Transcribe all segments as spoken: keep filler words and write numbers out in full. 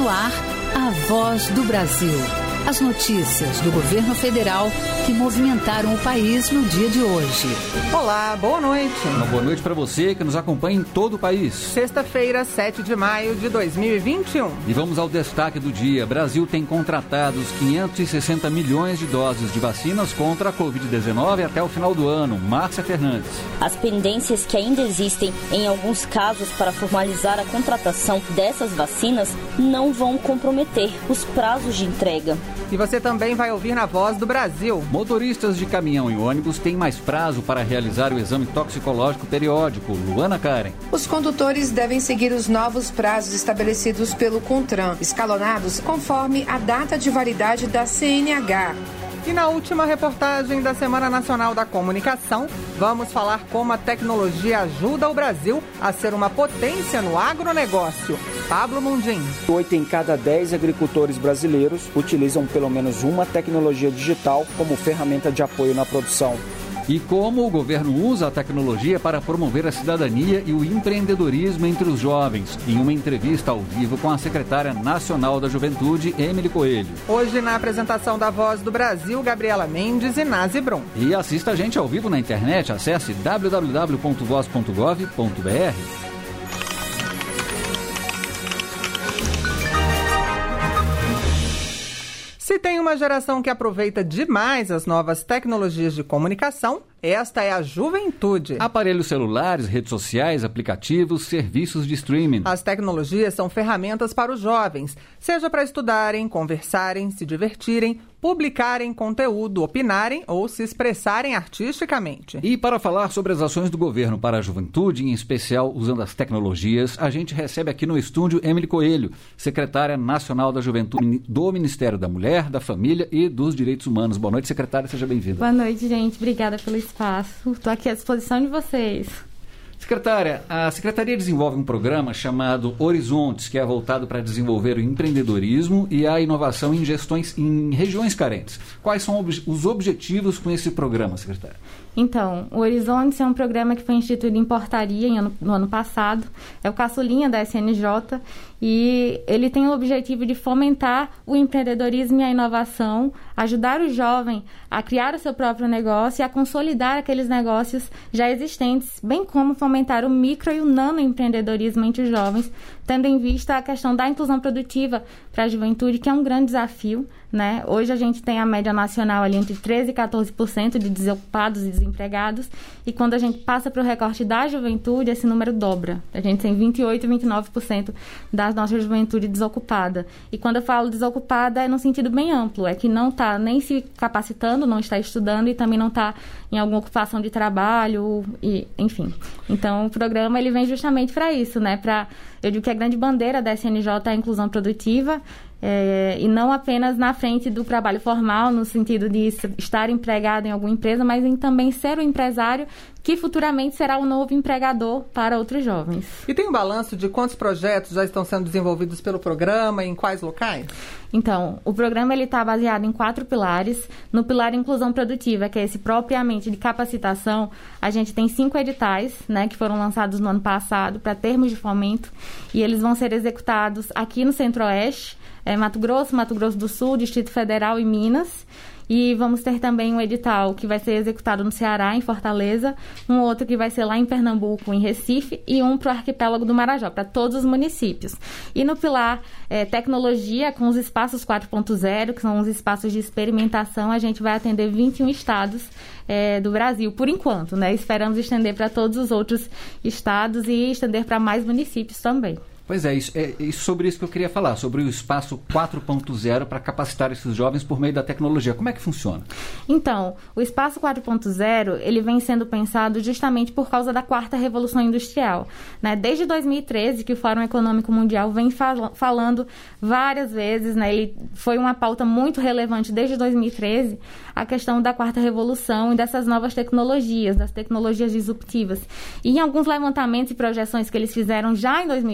no ar, a Voz do Brasil. As notícias do governo federal que movimentaram o país no dia de hoje. Olá, boa noite. Uma boa noite para você que nos acompanha em todo o país. Sexta-feira, sete de maio de dois mil e vinte e um. E vamos ao destaque do dia. Brasil tem contratados quinhentos e sessenta milhões de doses de vacinas contra a covid dezenove até o final do ano. Márcia Fernandes. As pendências que ainda existem em alguns casos para formalizar a contratação dessas vacinas não vão comprometer os prazos de entrega. E você também vai ouvir na Voz do Brasil. Motoristas de caminhão e ônibus têm mais prazo para realizar o exame toxicológico periódico. Luana Karen. Os condutores devem seguir os novos prazos estabelecidos pelo CONTRAN, escalonados conforme a data de validade da C N H. E na última reportagem da Semana Nacional da Comunicação, vamos falar como a tecnologia ajuda o Brasil a ser uma potência no agronegócio. Pablo Mundim. Oito em cada dez agricultores brasileiros utilizam pelo menos uma tecnologia digital como ferramenta de apoio na produção. E como o governo usa a tecnologia para promover a cidadania e o empreendedorismo entre os jovens, em uma entrevista ao vivo com a secretária nacional da Juventude, Emily Coelho. Hoje, na apresentação da Voz do Brasil, Gabriela Mendes e Nazi Brum. E assista a gente ao vivo na internet, acesse w w w ponto voz ponto gov ponto b r. Se tem uma geração que aproveita demais as novas tecnologias de comunicação, esta é a juventude. Aparelhos celulares, redes sociais, aplicativos, serviços de streaming. As tecnologias são ferramentas para os jovens, seja para estudarem, conversarem, se divertirem, publicarem conteúdo, opinarem ou se expressarem artisticamente. E para falar sobre as ações do governo para a juventude, em especial usando as tecnologias, a gente recebe aqui no estúdio Emily Coelho, secretária nacional da Juventude do Ministério da Mulher, da Família e dos Direitos Humanos. Boa noite, secretária, seja bem-vinda. Boa noite, gente. Obrigada pelo espaço. Estou aqui à disposição de vocês. Secretária, a Secretaria desenvolve um programa chamado Horizontes, que é voltado para desenvolver o empreendedorismo e a inovação em gestões em regiões carentes. Quais são os objetivos com esse programa, secretária? Então, o Horizontes é um programa que foi instituído em Portaria em ano, no ano passado, é o caçulinha da S N J, e ele tem o objetivo de fomentar o empreendedorismo e a inovação, ajudar o jovem a criar o seu próprio negócio e a consolidar aqueles negócios já existentes, bem como fomentar o micro e o nanoempreendedorismo entre os jovens, tendo em vista a questão da inclusão produtiva para a juventude, que é um grande desafio, né? Hoje a gente tem a média nacional ali entre treze e quatorze por cento de desocupados e desempregados, e quando a gente passa para o recorte da juventude, esse número dobra. A gente tem vinte e oito, vinte e nove por cento da nossa juventude desocupada. E quando eu falo desocupada, é no sentido bem amplo, é que não está nem se capacitando, não está estudando e também não está em alguma ocupação de trabalho, e, enfim. Então, o programa ele vem justamente para isso, né? Para, eu digo que a grande bandeira da S N J é a inclusão produtiva, É, e não apenas na frente do trabalho formal, no sentido de estar empregado em alguma empresa, mas em também ser o empresário que futuramente será o novo empregador para outros jovens. E tem um balanço de quantos projetos já estão sendo desenvolvidos pelo programa e em quais locais? Então, o programa está baseado em quatro pilares. No pilar Inclusão Produtiva, que é esse propriamente de capacitação, a gente tem cinco editais, né, que foram lançados no ano passado para termos de fomento, e eles vão ser executados aqui no Centro-Oeste, É, Mato Grosso, Mato Grosso do Sul, Distrito Federal e Minas. E vamos ter também um edital que vai ser executado no Ceará, em Fortaleza, um outro que vai ser lá em Pernambuco, em Recife, e um para o arquipélago do Marajó, para todos os municípios. E no pilar é, Tecnologia, com os espaços quatro ponto zero, que são os espaços de experimentação, a gente vai atender vinte e um estados é, do Brasil, por enquanto, né? Esperamos estender para todos os outros estados e estender para mais municípios também. Pois é, isso, é isso, sobre isso que eu queria falar, sobre o espaço quatro ponto zero para capacitar esses jovens por meio da tecnologia. Como é que funciona? Então, o espaço quatro ponto zero, ele vem sendo pensado justamente por causa da quarta revolução industrial, né? Desde dois mil e treze, que o Fórum Econômico Mundial vem fal- falando várias vezes, né? Ele foi uma pauta muito relevante desde dois mil e treze, a questão da quarta revolução e dessas novas tecnologias, das tecnologias disruptivas. E em alguns levantamentos e projeções que eles fizeram já em dois mil e treze,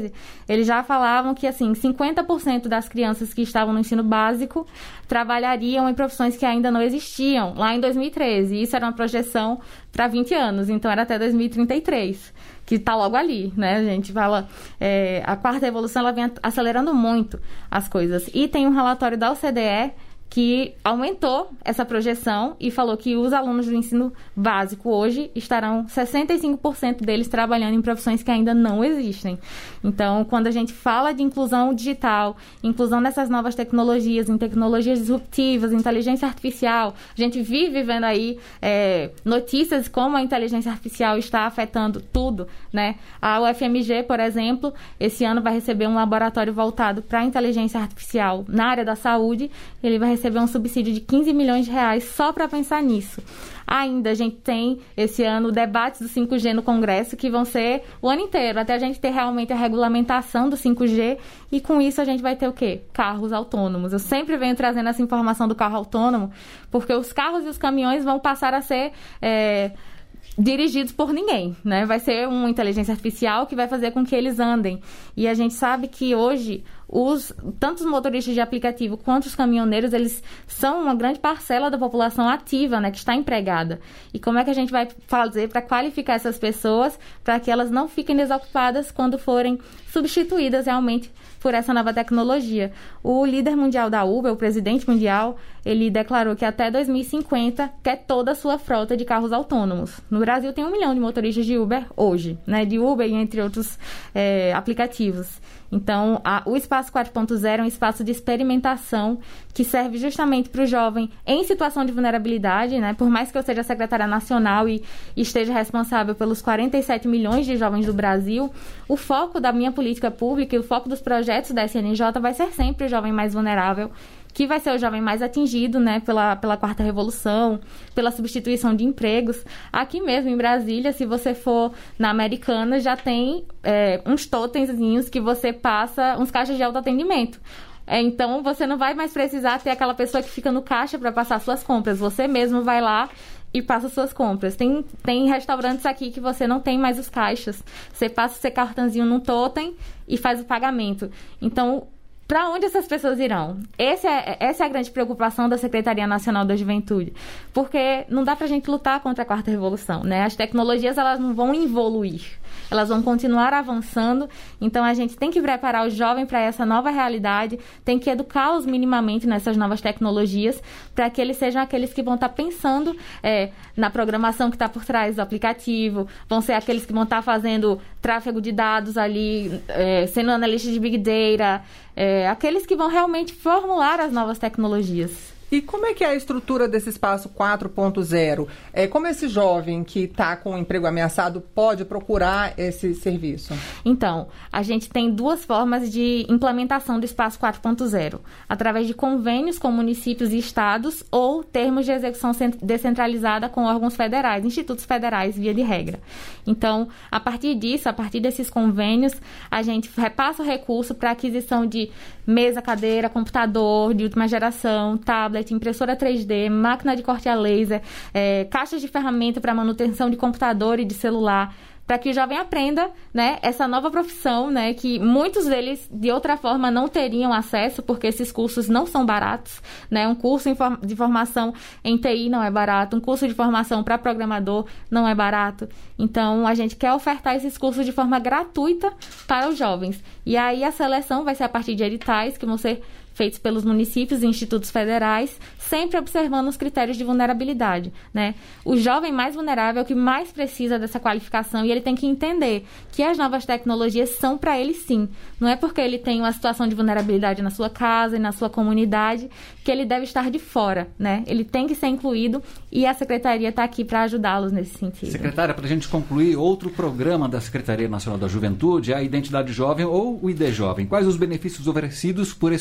treze, eles já falavam que, assim, cinquenta por cento das crianças que estavam no ensino básico trabalhariam em profissões que ainda não existiam, lá em dois mil e treze. E isso era uma projeção para vinte anos, então era até dois mil e trinta e três, que está logo ali, né? A gente fala, é, a quarta revolução, ela vem acelerando muito as coisas. E tem um relatório da O C D E que aumentou essa projeção e falou que os alunos do ensino básico hoje estarão, sessenta e cinco por cento deles trabalhando em profissões que ainda não existem. Então, quando a gente fala de inclusão digital, inclusão nessas novas tecnologias, em tecnologias disruptivas, inteligência artificial, a gente vive vendo aí é, notícias como a inteligência artificial está afetando tudo, né? A U F M G, por exemplo, esse ano vai receber um laboratório voltado para a inteligência artificial na área da saúde. Ele vai receber um subsídio de quinze milhões de reais só para pensar nisso. Ainda a gente tem, esse ano, debates do cinco G no Congresso, que vão ser o ano inteiro, até a gente ter realmente a regulamentação do cinco G, e com isso a gente vai ter o quê? Carros autônomos. Eu sempre venho trazendo essa informação do carro autônomo, porque os carros e os caminhões vão passar a ser... É, dirigidos por ninguém, né? Vai ser uma inteligência artificial que vai fazer com que eles andem. E a gente sabe que hoje, os, tanto os motoristas de aplicativo quanto os caminhoneiros, eles são uma grande parcela da população ativa, né? Que está empregada. E como é que a gente vai fazer para qualificar essas pessoas para que elas não fiquem desocupadas quando forem substituídas realmente por essa nova tecnologia? O líder mundial da Uber, o presidente mundial, ele declarou que até dois mil e cinquenta quer toda a sua frota de carros autônomos. No Brasil tem um milhão de motoristas de Uber hoje, né? De Uber e entre outros é, aplicativos. Então, a, o Espaço quatro ponto zero é um espaço de experimentação que serve justamente para o jovem em situação de vulnerabilidade, né? Por mais que eu seja secretária nacional e, e esteja responsável pelos quarenta e sete milhões de jovens do Brasil, o foco da minha política pública e o foco dos projetos da S N J vai ser sempre o jovem mais vulnerável, que vai ser o jovem mais atingido, né, pela, pela quarta revolução, pela substituição de empregos. Aqui mesmo, em Brasília, se você for na Americana, já tem é, uns totemzinhos que você passa, uns caixas de autoatendimento. É, então, você não vai mais precisar ter aquela pessoa que fica no caixa para passar suas compras. Você mesmo vai lá e passa suas compras. Tem, tem restaurantes aqui que você não tem mais os caixas. Você passa o seu cartãozinho num totem e faz o pagamento. Então, para onde essas pessoas irão? Esse é, essa é a grande preocupação da Secretaria Nacional da Juventude, porque não dá para a gente lutar contra a quarta revolução, né? As tecnologias, elas não vão evoluir, elas vão continuar avançando. Então a gente tem que preparar o jovem para essa nova realidade, tem que educá-los minimamente nessas novas tecnologias, para que eles sejam aqueles que vão estar pensando é, na programação que está por trás do aplicativo, vão ser aqueles que vão estar fazendo tráfego de dados ali, é, sendo analista de Big Data, é, aqueles que vão realmente formular as novas tecnologias. E como é que é a estrutura desse Espaço quatro ponto zero? É, como esse jovem que está com o emprego ameaçado pode procurar esse serviço? Então, a gente tem duas formas de implementação do Espaço quatro ponto zero. Através de convênios com municípios e estados ou termos de execução descentralizada com órgãos federais, institutos federais, via de regra. Então, a partir disso, a partir desses convênios, a gente repassa o recurso para aquisição de mesa, cadeira, computador de última geração, tablet, impressora três D, máquina de corte a laser, é, caixas de ferramenta para manutenção de computador e de celular, para que o jovem aprenda, né, essa nova profissão, né, que muitos deles, de outra forma, não teriam acesso, porque esses cursos não são baratos, né? Um curso de formação em T I não é barato, um curso de formação para programador não é barato. Então, a gente quer ofertar esses cursos de forma gratuita para os jovens. E aí, a seleção vai ser a partir de editais que vão ser feitos pelos municípios e institutos federais, sempre observando os critérios de vulnerabilidade, né? O jovem mais vulnerável é o que mais precisa dessa qualificação e ele tem que entender que as novas tecnologias são para ele sim. Não é porque ele tem uma situação de vulnerabilidade na sua casa e na sua comunidade que ele deve estar de fora, né? Ele tem que ser incluído e a Secretaria está aqui para ajudá-los nesse sentido. Secretária, para a gente concluir, outro programa da Secretaria Nacional da Juventude é a Identidade Jovem ou o I D Jovem. Quais os benefícios oferecidos por esse documento?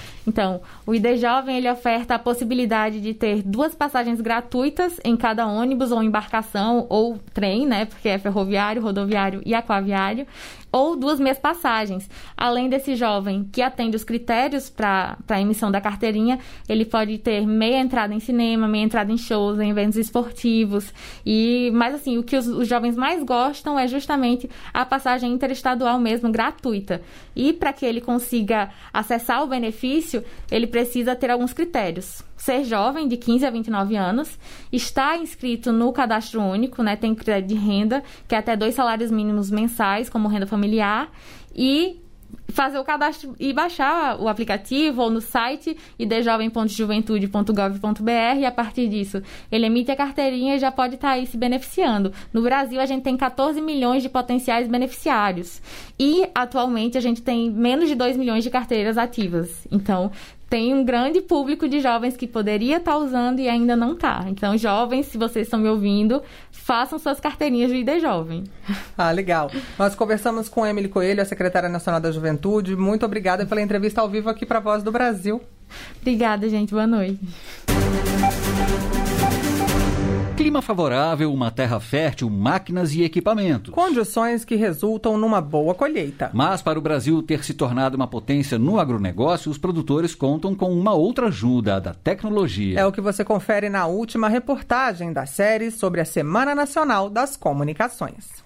Então, o I D Jovem, ele oferta a possibilidade de ter duas passagens gratuitas em cada ônibus ou embarcação ou trem, né? Porque é ferroviário, rodoviário e aquaviário, ou duas meias passagens. Além desse jovem que atende os critérios para a emissão da carteirinha, ele pode ter meia entrada em cinema, meia entrada em shows, em eventos esportivos. E, mas assim, o que os, os jovens mais gostam é justamente a passagem interestadual mesmo, gratuita. E para que ele consiga acessar o benefício, ele precisa ter alguns critérios. Ser jovem, de quinze a vinte e nove anos, estar inscrito no cadastro único, né, tem critério de renda, que é até dois salários mínimos mensais, como renda familiar, e fazer o cadastro e baixar o aplicativo ou no site i d jovem ponto juventude ponto gov ponto b r, e a partir disso ele emite a carteirinha e já pode estar aí se beneficiando. No Brasil, a gente tem catorze milhões de potenciais beneficiários e atualmente a gente tem menos de dois milhões de carteiras ativas. Então, tem um grande público de jovens que poderia estar usando e ainda não está. Então, jovens, se vocês estão me ouvindo, façam suas carteirinhas do I D Jovem. Ah, legal. Nós conversamos com Emily Coelho, a secretária nacional da Juventude. Muito obrigada pela entrevista ao vivo aqui para a Voz do Brasil. Obrigada, gente. Boa noite. Clima favorável, uma terra fértil, máquinas e equipamentos. Condições que resultam numa boa colheita. Mas para o Brasil ter se tornado uma potência no agronegócio, os produtores contam com uma outra ajuda, a da tecnologia. É o que você confere na última reportagem da série sobre a Semana Nacional das Comunicações.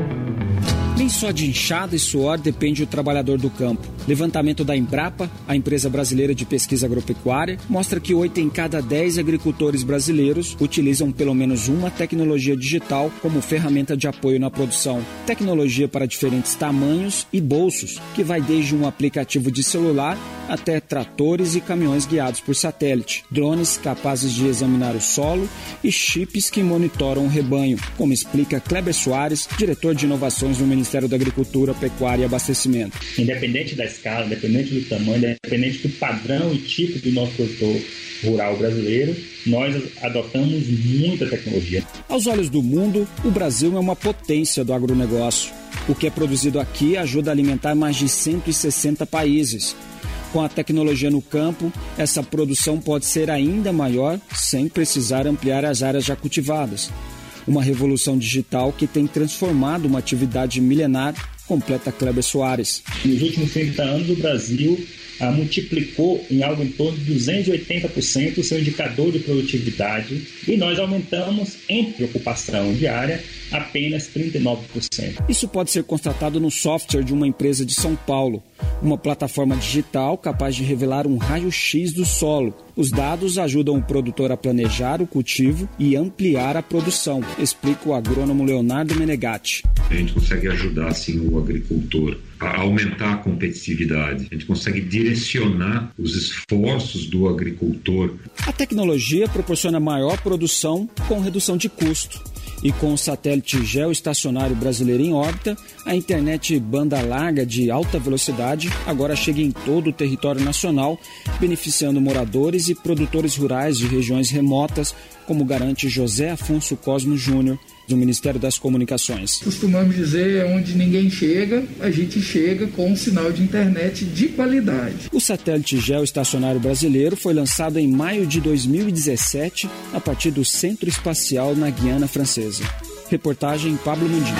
Nem só de enxada e suor depende o trabalhador do campo. Levantamento da Embrapa, a empresa brasileira de pesquisa agropecuária, mostra que oito em cada dez agricultores brasileiros utilizam pelo menos uma tecnologia digital como ferramenta de apoio na produção. Tecnologia para diferentes tamanhos e bolsos, que vai desde um aplicativo de celular até tratores e caminhões guiados por satélite, drones capazes de examinar o solo e chips que monitoram o rebanho, como explica Kleber Soares, diretor de inovações no Ministério Ministério da Agricultura, Pecuária e Abastecimento. Independente da escala, independente do tamanho, independente do padrão e tipo do nosso produtor rural brasileiro, nós adotamos muita tecnologia. Aos olhos do mundo, o Brasil é uma potência do agronegócio. O que é produzido aqui ajuda a alimentar mais de cento e sessenta países. Com a tecnologia no campo, essa produção pode ser ainda maior sem precisar ampliar as áreas já cultivadas. Uma revolução digital que tem transformado uma atividade milenar, completa Kleber Soares. Nos últimos trinta anos, o Brasil ah, multiplicou em algo em torno de duzentos e oitenta por cento o seu indicador de produtividade e nós aumentamos em preocupação diária apenas trinta e nove por cento. Isso pode ser constatado no software de uma empresa de São Paulo, uma plataforma digital capaz de revelar um raio-x do solo. Os dados ajudam o produtor a planejar o cultivo e ampliar a produção, explica o agrônomo Leonardo Menegatti. A gente consegue ajudar assim, o agricultor a aumentar a competitividade. A gente consegue direcionar os esforços do agricultor. A tecnologia proporciona maior produção com redução de custo. E com o satélite geoestacionário brasileiro em órbita, a internet banda larga de alta velocidade agora chega em todo o território nacional, beneficiando moradores e produtores rurais de regiões remotas, como garante José Afonso Cosmo Júnior, do Ministério das Comunicações. Costumamos dizer, onde ninguém chega, a gente chega com um sinal de internet de qualidade. O satélite geoestacionário brasileiro foi lançado em maio de dois mil e dezessete, a partir do Centro Espacial na Guiana Francesa. Reportagem Pablo Mundinho.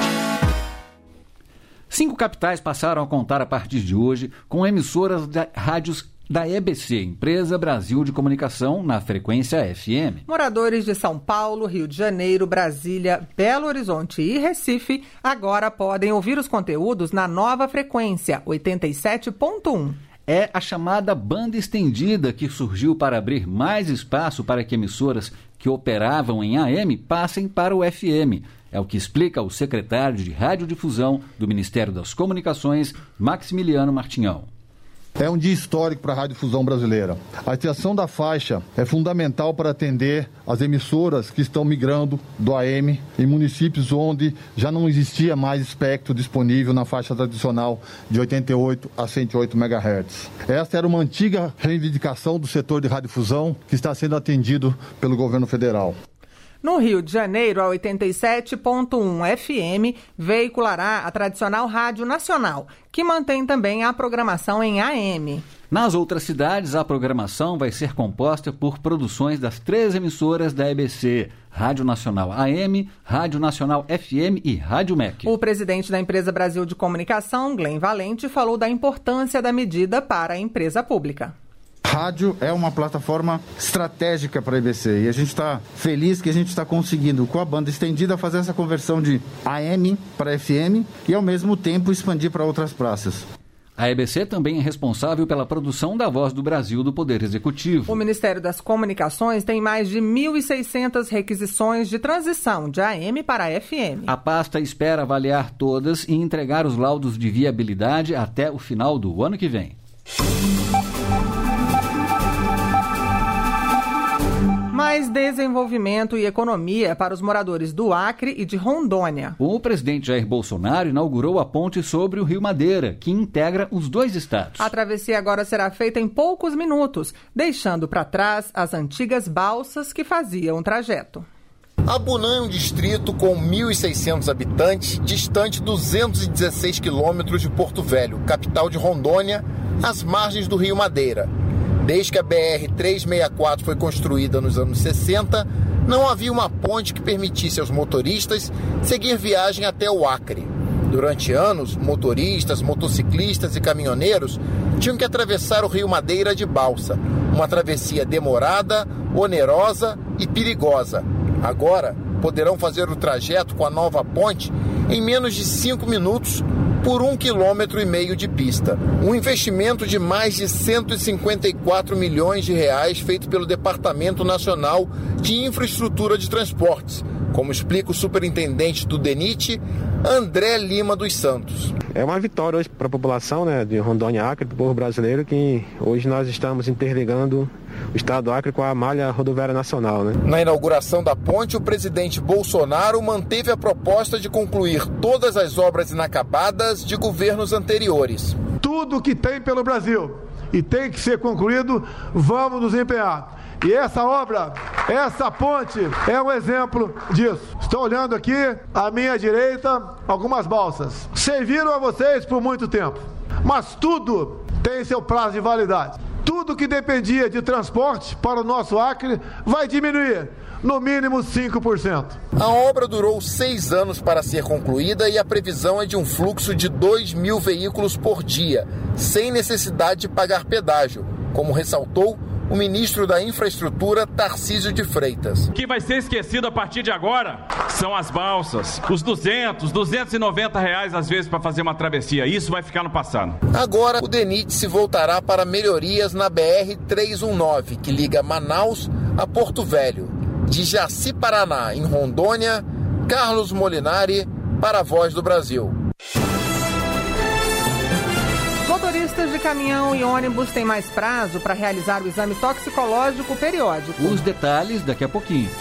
Cinco capitais passaram a contar a partir de hoje com emissoras de rádios da E B C, Empresa Brasil de Comunicação, na frequência F M. Moradores de São Paulo, Rio de Janeiro, Brasília, Belo Horizonte e Recife agora podem ouvir os conteúdos na nova frequência, oitenta e sete ponto um. É a chamada banda estendida que surgiu para abrir mais espaço para que emissoras que operavam em A M passem para o F M. É o que explica o secretário de Radiodifusão do Ministério das Comunicações, Maximiliano Martinhão. É um dia histórico para a radiodifusão brasileira. A extensão da faixa é fundamental para atender as emissoras que estão migrando do A M em municípios onde já não existia mais espectro disponível na faixa tradicional de oitenta e oito a cento e oito megahertz. Esta era uma antiga reivindicação do setor de radiodifusão que está sendo atendido pelo governo federal. No Rio de Janeiro, a oitenta e sete ponto um F M veiculará a tradicional Rádio Nacional, que mantém também a programação em A M. Nas outras cidades, a programação vai ser composta por produções das três emissoras da E B C, Rádio Nacional A M, Rádio Nacional F M e Rádio M E C. O presidente da Empresa Brasil de Comunicação, Glenn Valente, falou da importância da medida para a empresa pública. Rádio é uma plataforma estratégica para a E B C e a gente está feliz que a gente está conseguindo, com a banda estendida, fazer essa conversão de A M para F M e, ao mesmo tempo, expandir para outras praças. A E B C também é responsável pela produção da Voz do Brasil do Poder Executivo. O Ministério das Comunicações tem mais de mil e seiscentas requisições de transição de A M para F M. A pasta espera avaliar todas e entregar os laudos de viabilidade até o final do ano que vem. Mais desenvolvimento e economia para os moradores do Acre e de Rondônia. O presidente Jair Bolsonaro inaugurou a ponte sobre o Rio Madeira, que integra os dois estados. A travessia agora será feita em poucos minutos, deixando para trás as antigas balsas que faziam o trajeto. Abunã é um distrito com mil e seiscentos habitantes, distante duzentos e dezesseis quilômetros de Porto Velho, capital de Rondônia, às margens do Rio Madeira. Desde que a B R trezentos e sessenta e quatro foi construída nos anos sessenta, não havia uma ponte que permitisse aos motoristas seguir viagem até o Acre. Durante anos, motoristas, motociclistas e caminhoneiros tinham que atravessar o Rio Madeira de balsa, uma travessia demorada, onerosa e perigosa. Agora, poderão fazer o trajeto com a nova ponte em menos de cinco minutos por um quilômetro e meio de pista. Um investimento de mais de cento e cinquenta e quatro milhões de reais feito pelo Departamento Nacional de Infraestrutura de Transportes, como explica o superintendente do DENIT, André Lima dos Santos. É uma vitória hoje para a população, né, de Rondônia e Acre, para o povo brasileiro, que hoje nós estamos interligando o estado do Acre com a malha rodoviária nacional, né? Na inauguração da ponte, o presidente Bolsonaro manteve a proposta de concluir todas as obras inacabadas de governos anteriores. Tudo que tem pelo Brasil e tem que ser concluído, vamos nos empenhar. E essa obra, essa ponte, é um exemplo disso. Estou olhando aqui, à minha direita, algumas balsas. Serviram a vocês por muito tempo, mas tudo tem seu prazo de validade. Tudo que dependia de transporte para o nosso Acre vai diminuir, no mínimo cinco por cento. A obra durou seis anos para ser concluída e a previsão é de um fluxo de dois mil veículos por dia, sem necessidade de pagar pedágio, como ressaltou o ministro da Infraestrutura, Tarcísio de Freitas. O que vai ser esquecido a partir de agora são as balsas, os duzentos, duzentos e noventa reais às vezes para fazer uma travessia. Isso vai ficar no passado. Agora o DENIT se voltará para melhorias na B R trezentos e dezenove, que liga Manaus a Porto Velho. De Jaci, Paraná, em Rondônia, Carlos Molinari, para a Voz do Brasil. Motoristas de caminhão e ônibus têm mais prazo para realizar o exame toxicológico periódico. Os detalhes daqui a pouquinho.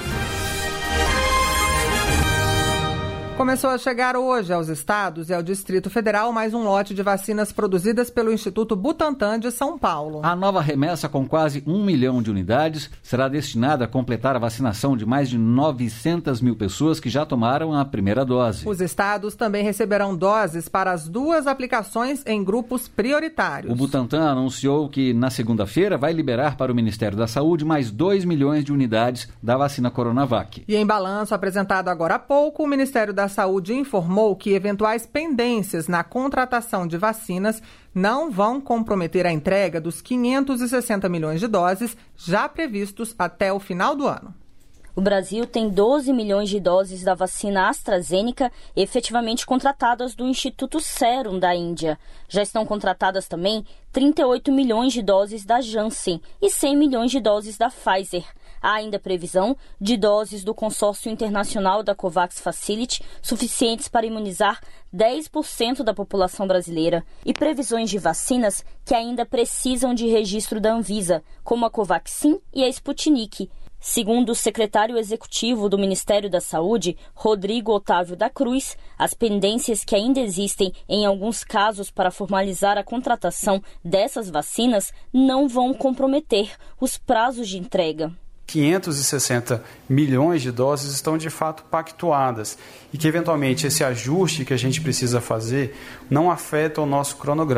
Começou a chegar hoje aos estados e ao Distrito Federal mais um lote de vacinas produzidas pelo Instituto Butantan de São Paulo. A nova remessa, com quase um milhão de unidades, será destinada a completar a vacinação de mais de novecentas mil pessoas que já tomaram a primeira dose. Os estados também receberão doses para as duas aplicações em grupos prioritários. O Butantan anunciou que na segunda-feira vai liberar para o Ministério da Saúde mais dois milhões de unidades da vacina Coronavac. E em balanço apresentado agora há pouco, o Ministério da Saúde informou que eventuais pendências na contratação de vacinas não vão comprometer a entrega dos quinhentos e sessenta milhões de doses já previstos até o final do ano. O Brasil tem doze milhões de doses da vacina AstraZeneca efetivamente contratadas do Instituto Serum da Índia. Já estão contratadas também trinta e oito milhões de doses da Janssen e cem milhões de doses da Pfizer. Há ainda previsão de doses do consórcio internacional da COVAX Facility suficientes para imunizar dez por cento da população brasileira e previsões de vacinas que ainda precisam de registro da Anvisa, como a Covaxin e a Sputnik. Segundo o secretário executivo do Ministério da Saúde, Rodrigo Otávio da Cruz, as pendências que ainda existem em alguns casos para formalizar a contratação dessas vacinas não vão comprometer os prazos de entrega. quinhentos e sessenta milhões de doses estão de fato pactuadas e que eventualmente esse ajuste que a gente precisa fazer não afeta o nosso cronograma.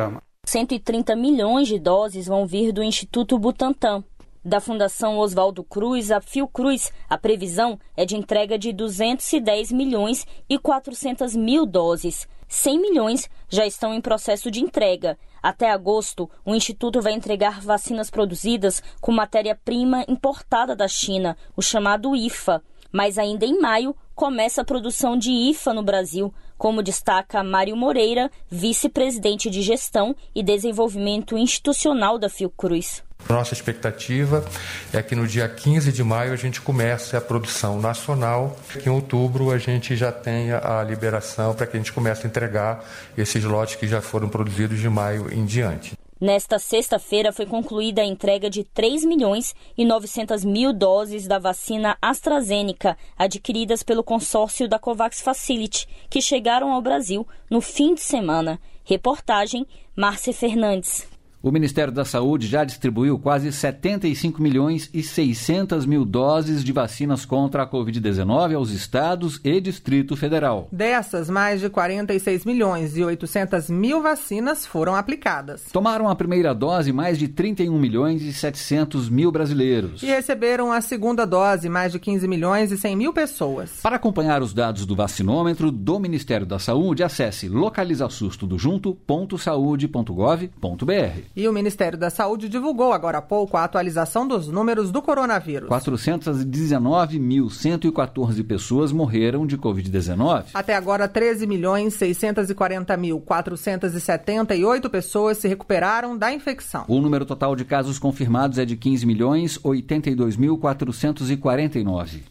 cento e trinta milhões de doses vão vir do Instituto Butantan. Da Fundação Oswaldo Cruz, a Fiocruz, a previsão é de entrega de duzentos e dez milhões e quatrocentas mil doses. cem milhões já estão em processo de entrega. Até agosto, o Instituto vai entregar vacinas produzidas com matéria-prima importada da China, o chamado I F A. Mas ainda em maio, começa a produção de I F A no Brasil, como destaca Mário Moreira, vice-presidente de Gestão e Desenvolvimento Institucional da Fiocruz. Nossa expectativa é que no dia quinze de maio a gente comece a produção nacional, que em outubro a gente já tenha a liberação para que a gente comece a entregar esses lotes que já foram produzidos de maio em diante. Nesta sexta-feira foi concluída a entrega de três milhões e novecentas mil doses da vacina AstraZeneca, adquiridas pelo consórcio da COVAX Facility, que chegaram ao Brasil no fim de semana. Reportagem, Márcia Fernandes. O Ministério da Saúde já distribuiu quase setenta e cinco milhões e seiscentas mil doses de vacinas contra a covid dezenove aos estados e Distrito Federal. Dessas, mais de quarenta e seis milhões e oitocentas mil vacinas foram aplicadas. Tomaram a primeira dose mais de trinta e um milhões e setecentos mil brasileiros. E receberam a segunda dose mais de quinze milhões e cem mil pessoas. Para acompanhar os dados do vacinômetro do Ministério da Saúde, acesse localiza susto do junto ponto saúde ponto gov ponto br. E o Ministério da Saúde divulgou agora há pouco a atualização dos números do coronavírus. quatrocentas e dezenove mil cento e quatorze pessoas morreram de covid dezenove. Até agora, treze milhões seiscentos e quarenta mil quatrocentas e setenta e oito pessoas se recuperaram da infecção. O número total de casos confirmados é de quinze milhões oitenta e dois mil quatrocentos e quarenta e nove.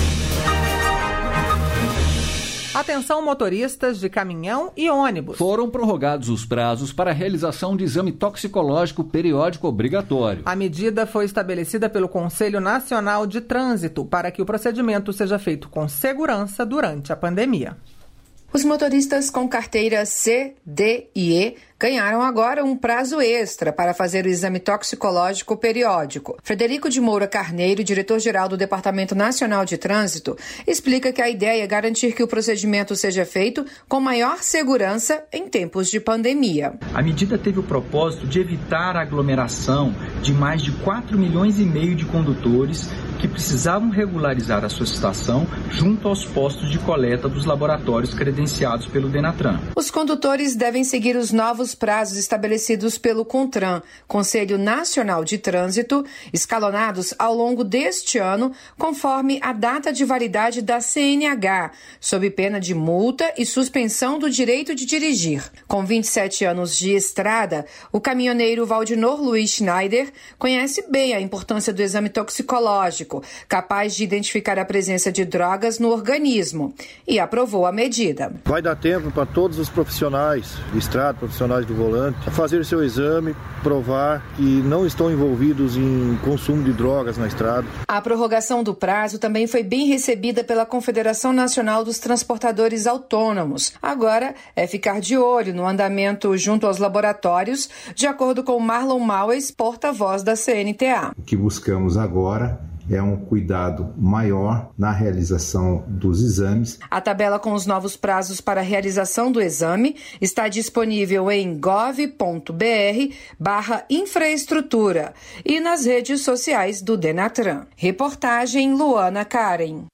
Atenção motoristas de caminhão e ônibus. Foram prorrogados os prazos para a realização de exame toxicológico periódico obrigatório. A medida foi estabelecida pelo Conselho Nacional de Trânsito para que o procedimento seja feito com segurança durante a pandemia. Os motoristas com carteira C, D e E ganharam agora um prazo extra para fazer o exame toxicológico periódico. Frederico de Moura Carneiro, diretor-geral do Departamento Nacional de Trânsito, explica que a ideia é garantir que o procedimento seja feito com maior segurança em tempos de pandemia. A medida teve o propósito de evitar a aglomeração de mais de quatro milhões e meio de condutores que precisavam regularizar a sua situação junto aos postos de coleta dos laboratórios credenciados pelo Denatran. Os condutores devem seguir os novos prazos estabelecidos pelo CONTRAN, Conselho Nacional de Trânsito, escalonados ao longo deste ano, conforme a data de validade da C N H, sob pena de multa e suspensão do direito de dirigir. Com vinte e sete anos de estrada, o caminhoneiro Valdinor Luiz Schneider conhece bem a importância do exame toxicológico, capaz de identificar a presença de drogas no organismo, e aprovou a medida. Vai dar tempo para todos os profissionais de estrada, profissionais do volante, fazer seu exame, provar que não estão envolvidos em consumo de drogas na estrada. A prorrogação do prazo também foi bem recebida pela Confederação Nacional dos Transportadores Autônomos. Agora é ficar de olho no andamento junto aos laboratórios, de acordo com Marlon Maues, porta-voz da C N T A. O que buscamos agora é um cuidado maior na realização dos exames. A tabela com os novos prazos para a realização do exame está disponível em gov ponto br barra infraestrutura e nas redes sociais do Denatran. Reportagem Luana Karen.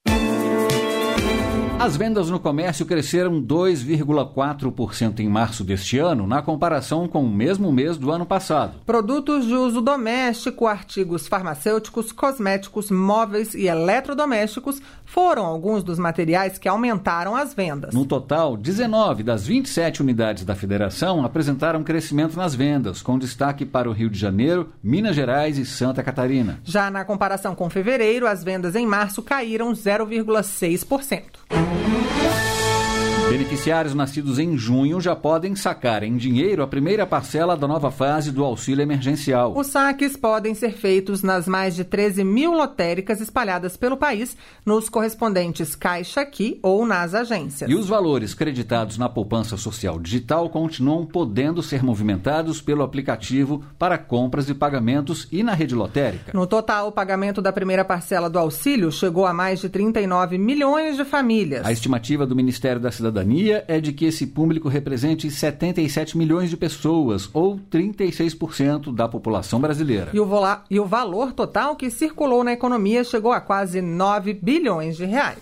As vendas no comércio cresceram dois vírgula quatro por cento em março deste ano, na comparação com o mesmo mês do ano passado. Produtos de uso doméstico, artigos farmacêuticos, cosméticos, móveis e eletrodomésticos foram alguns dos materiais que aumentaram as vendas. No total, dezenove das vinte e sete unidades da federação apresentaram crescimento nas vendas, com destaque para o Rio de Janeiro, Minas Gerais e Santa Catarina. Já na comparação com fevereiro, as vendas em março caíram zero vírgula seis por cento. Beneficiários nascidos em junho já podem sacar em dinheiro a primeira parcela da nova fase do auxílio emergencial. Os saques podem ser feitos nas mais de treze mil lotéricas espalhadas pelo país, nos correspondentes Caixa Aqui ou nas agências. E os valores creditados na poupança social digital continuam podendo ser movimentados pelo aplicativo para compras e pagamentos e na rede lotérica. No total, o pagamento da primeira parcela do auxílio chegou a mais de trinta e nove milhões de famílias. A estimativa do Ministério da Cidadania cidadania é de que esse público represente setenta e sete milhões de pessoas, ou trinta e seis por cento da população brasileira. E o, vola- e o valor total que circulou na economia chegou a quase nove bilhões de reais.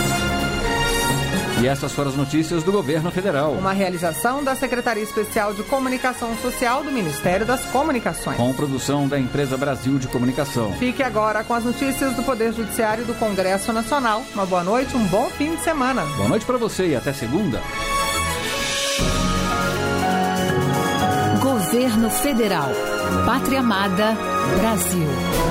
E essas foram as notícias do governo federal. Uma realização da Secretaria Especial de Comunicação Social do Ministério das Comunicações. Com produção da Empresa Brasil de Comunicação. Fique agora com as notícias do Poder Judiciário do Congresso Nacional. Uma boa noite, um bom fim de semana. Boa noite para você e até segunda. Governo Federal. Pátria Amada, Brasil.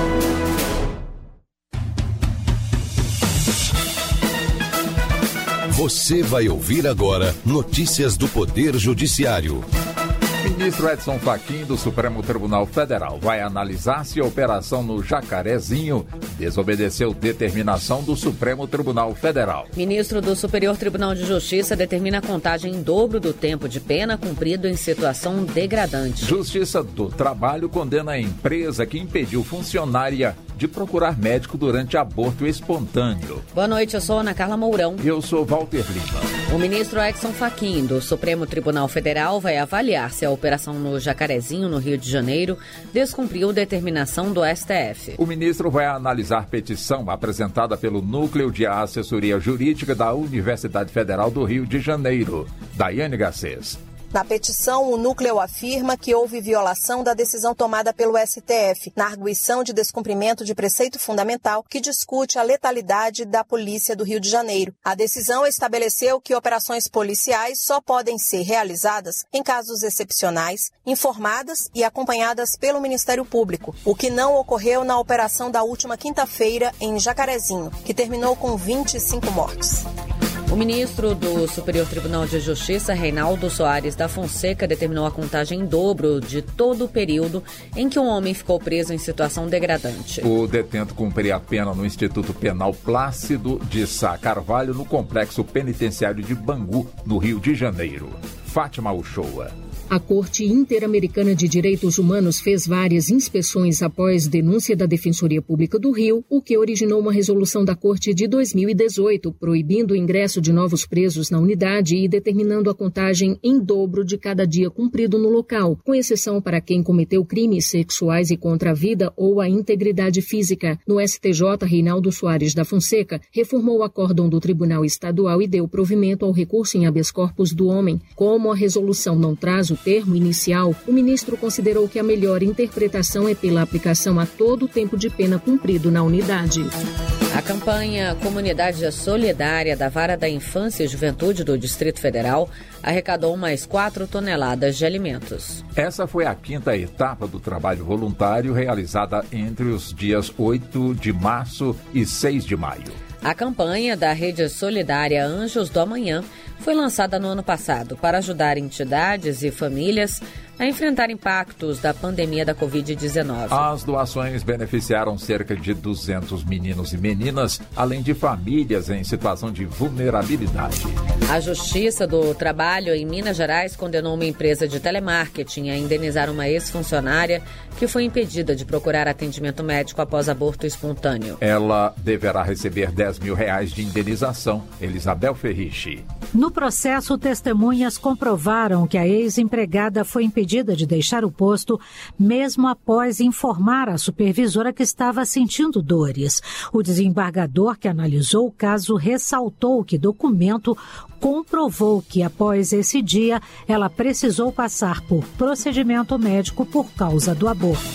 Você vai ouvir agora notícias do Poder Judiciário. Ministro Edson Fachin, do Supremo Tribunal Federal, vai analisar se a operação no Jacarezinho desobedeceu determinação do Supremo Tribunal Federal. Ministro do Superior Tribunal de Justiça determina a contagem em dobro do tempo de pena cumprido em situação degradante. Justiça do Trabalho condena a empresa que impediu funcionária de procurar médico durante aborto espontâneo. Boa noite, eu sou Ana Carla Mourão. E eu sou Walter Lima. O ministro Edson Fachin, do Supremo Tribunal Federal, vai avaliar se a operação no Jacarezinho, no Rio de Janeiro, descumpriu determinação do S T F. O ministro vai analisar petição apresentada pelo Núcleo de Assessoria Jurídica da Universidade Federal do Rio de Janeiro. Daiane Garcês. Na petição, o núcleo afirma que houve violação da decisão tomada pelo S T F, na arguição de descumprimento de preceito fundamental que discute a letalidade da Polícia do Rio de Janeiro. A decisão estabeleceu que operações policiais só podem ser realizadas em casos excepcionais, informadas e acompanhadas pelo Ministério Público, o que não ocorreu na operação da última quinta-feira em Jacarezinho, que terminou com vinte e cinco mortes. O ministro do Superior Tribunal de Justiça, Reinaldo Soares da Fonseca, determinou a contagem em dobro de todo o período em que um homem ficou preso em situação degradante. O detento cumpria a pena no Instituto Penal Plácido de Sá Carvalho, no Complexo Penitenciário de Bangu, no Rio de Janeiro. Fátima Uchoa. A Corte Interamericana de Direitos Humanos fez várias inspeções após denúncia da Defensoria Pública do Rio, o que originou uma resolução da Corte de dois mil e dezoito, proibindo o ingresso de novos presos na unidade e determinando a contagem em dobro de cada dia cumprido no local, com exceção para quem cometeu crimes sexuais e contra a vida ou a integridade física. No S T J, Reinaldo Soares da Fonseca reformou o acórdão do Tribunal Estadual e deu provimento ao recurso em habeas corpus do homem. Como a resolução não traz o termo inicial, o ministro considerou que a melhor interpretação é pela aplicação a todo o tempo de pena cumprido na unidade. A campanha Comunidade Solidária da Vara da Infância e Juventude do Distrito Federal arrecadou mais quatro toneladas de alimentos. Essa foi a quinta etapa do trabalho voluntário realizada entre os dias oito de março e seis de maio. A campanha da Rede Solidária Anjos do Amanhã foi lançada no ano passado para ajudar entidades e famílias a enfrentar impactos da pandemia da covid dezenove. As doações beneficiaram cerca de duzentos meninos e meninas, além de famílias em situação de vulnerabilidade. A Justiça do Trabalho em Minas Gerais condenou uma empresa de telemarketing a indenizar uma ex-funcionária que foi impedida de procurar atendimento médico após aborto espontâneo. Ela deverá receber dez mil reais de indenização. Elisabel Ferrichi. No processo, testemunhas comprovaram que a ex-empregada foi impedida de deixar o posto, mesmo após informar a supervisora que estava sentindo dores. O desembargador que analisou o caso ressaltou que documento comprovou que, após esse dia, ela precisou passar por procedimento médico por causa do aborto.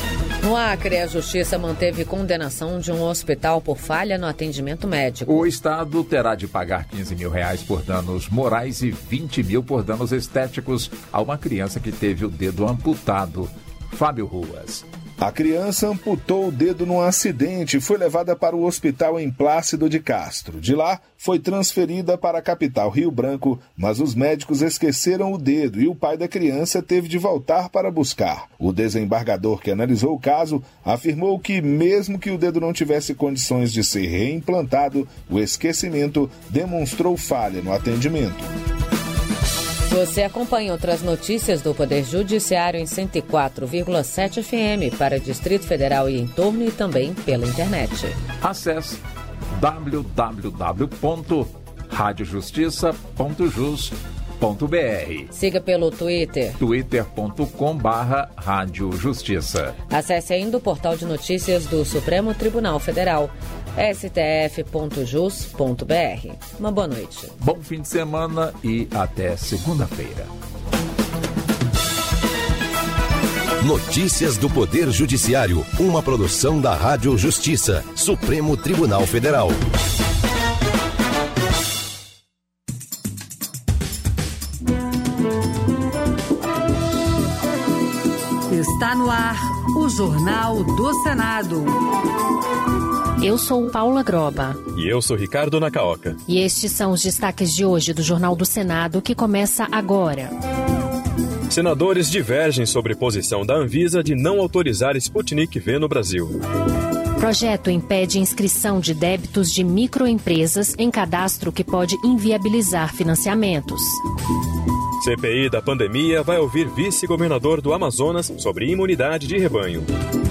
No Acre, a Justiça manteve condenação de um hospital por falha no atendimento médico. O Estado terá de pagar quinze mil reais por danos morais e vinte mil por danos estéticos a uma criança que teve o dedo amputado. Fábio Ruas. A criança amputou o dedo num acidente e foi levada para o hospital em Plácido de Castro. De lá, foi transferida para a capital Rio Branco, mas os médicos esqueceram o dedo e o pai da criança teve de voltar para buscar. O desembargador que analisou o caso afirmou que, mesmo que o dedo não tivesse condições de ser reimplantado, o esquecimento demonstrou falha no atendimento. Você acompanha outras notícias do Poder Judiciário em cento e quatro vírgula sete F M para Distrito Federal e entorno e também pela internet. Acesse w w w ponto rádio justiça ponto jus ponto br. Siga pelo Twitter. twitter ponto com barra rádio justiça. Acesse ainda o portal de notícias do Supremo Tribunal Federal, s t f ponto jus ponto br. Uma boa noite. Bom fim de semana e até segunda-feira. Notícias do Poder Judiciário, uma produção da Rádio Justiça, Supremo Tribunal Federal. Está no ar o Jornal do Senado. Eu sou Paula Groba. E eu sou Ricardo Nacaoca. E estes são os destaques de hoje do Jornal do Senado, que começa agora. Senadores divergem sobre posição da Anvisa de não autorizar Sputnik V no Brasil. Projeto impede inscrição de débitos de microempresas em cadastro que pode inviabilizar financiamentos. C P I da pandemia vai ouvir vice-governador do Amazonas sobre imunidade de rebanho.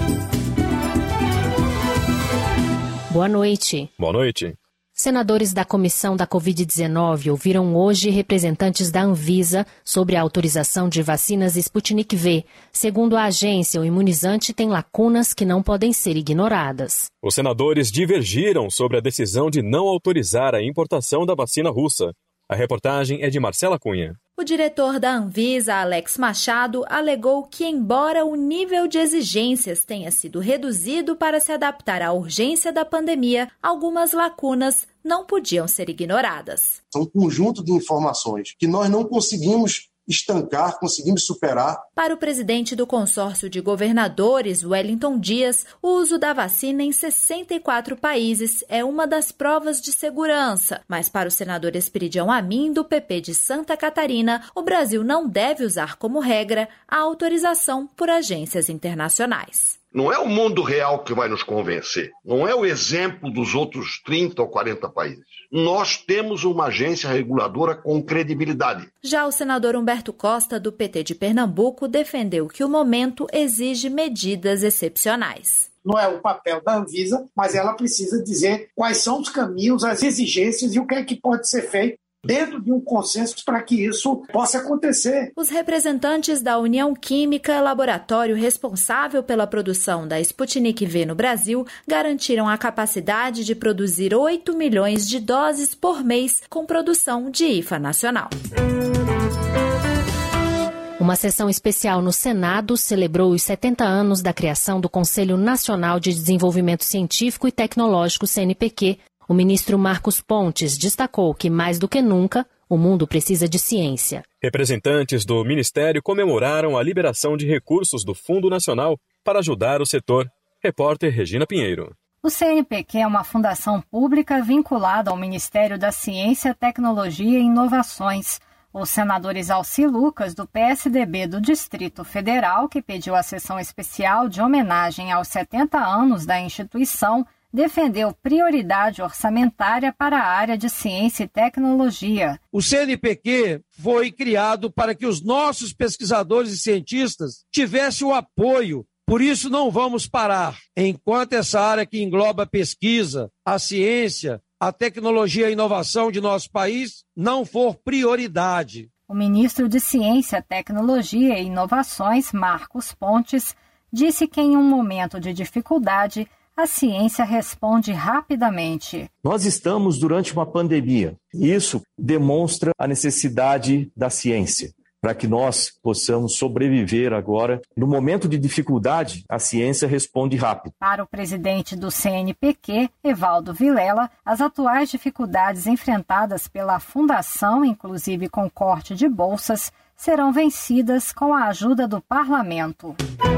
Boa noite. Boa noite. Senadores da Comissão da covid dezenove ouviram hoje representantes da Anvisa sobre a autorização de vacinas Sputnik V. Segundo a agência, o imunizante tem lacunas que não podem ser ignoradas. Os senadores divergiram sobre a decisão de não autorizar a importação da vacina russa. A reportagem é de Marcela Cunha. O diretor da Anvisa, Alex Machado, alegou que, embora o nível de exigências tenha sido reduzido para se adaptar à urgência da pandemia, algumas lacunas não podiam ser ignoradas. São um conjunto de informações que nós não conseguimos estancar, conseguimos superar. Para o presidente do consórcio de governadores, Wellington Dias, o uso da vacina em sessenta e quatro países é uma das provas de segurança. Mas para o senador Esperidião Amin, do P P de Santa Catarina, o Brasil não deve usar como regra a autorização por agências internacionais. Não é o mundo real que vai nos convencer. Não é o exemplo dos outros trinta ou quarenta países. Nós temos uma agência reguladora com credibilidade. Já o senador Humberto Costa, do P T de Pernambuco, defendeu que o momento exige medidas excepcionais. Não é o papel da Anvisa, mas ela precisa dizer quais são os caminhos, as exigências e o que é que pode ser feito dentro de um consenso para que isso possa acontecer. Os representantes da União Química, laboratório responsável pela produção da Sputnik V no Brasil, garantiram a capacidade de produzir oito milhões de doses por mês com produção de I F A nacional. Uma sessão especial no Senado celebrou os setenta anos da criação do Conselho Nacional de Desenvolvimento Científico e Tecnológico, C N P Q. O ministro Marcos Pontes destacou que, mais do que nunca, o mundo precisa de ciência. Representantes do Ministério comemoraram a liberação de recursos do Fundo Nacional para ajudar o setor. Repórter Regina Pinheiro. O C N P Q é uma fundação pública vinculada ao Ministério da Ciência, Tecnologia e Inovações. O senador Exalci Lucas, do P S D B do Distrito Federal, que pediu a sessão especial de homenagem aos setenta anos da instituição, defendeu prioridade orçamentária para a área de ciência e tecnologia. O C N P Q foi criado para que os nossos pesquisadores e cientistas tivessem o apoio. Por isso não vamos parar. Enquanto essa área que engloba a pesquisa, a ciência, a tecnologia e a inovação de nosso país não for prioridade. O ministro de Ciência, Tecnologia e Inovações, Marcos Pontes, disse que em um momento de dificuldade, a ciência responde rapidamente. Nós estamos durante uma pandemia. Isso demonstra a necessidade da ciência, para que nós possamos sobreviver agora. No momento de dificuldade, a ciência responde rápido. Para o presidente do C N P Q, Evaldo Vilela, as atuais dificuldades enfrentadas pela Fundação, inclusive com corte de bolsas, serão vencidas com a ajuda do parlamento.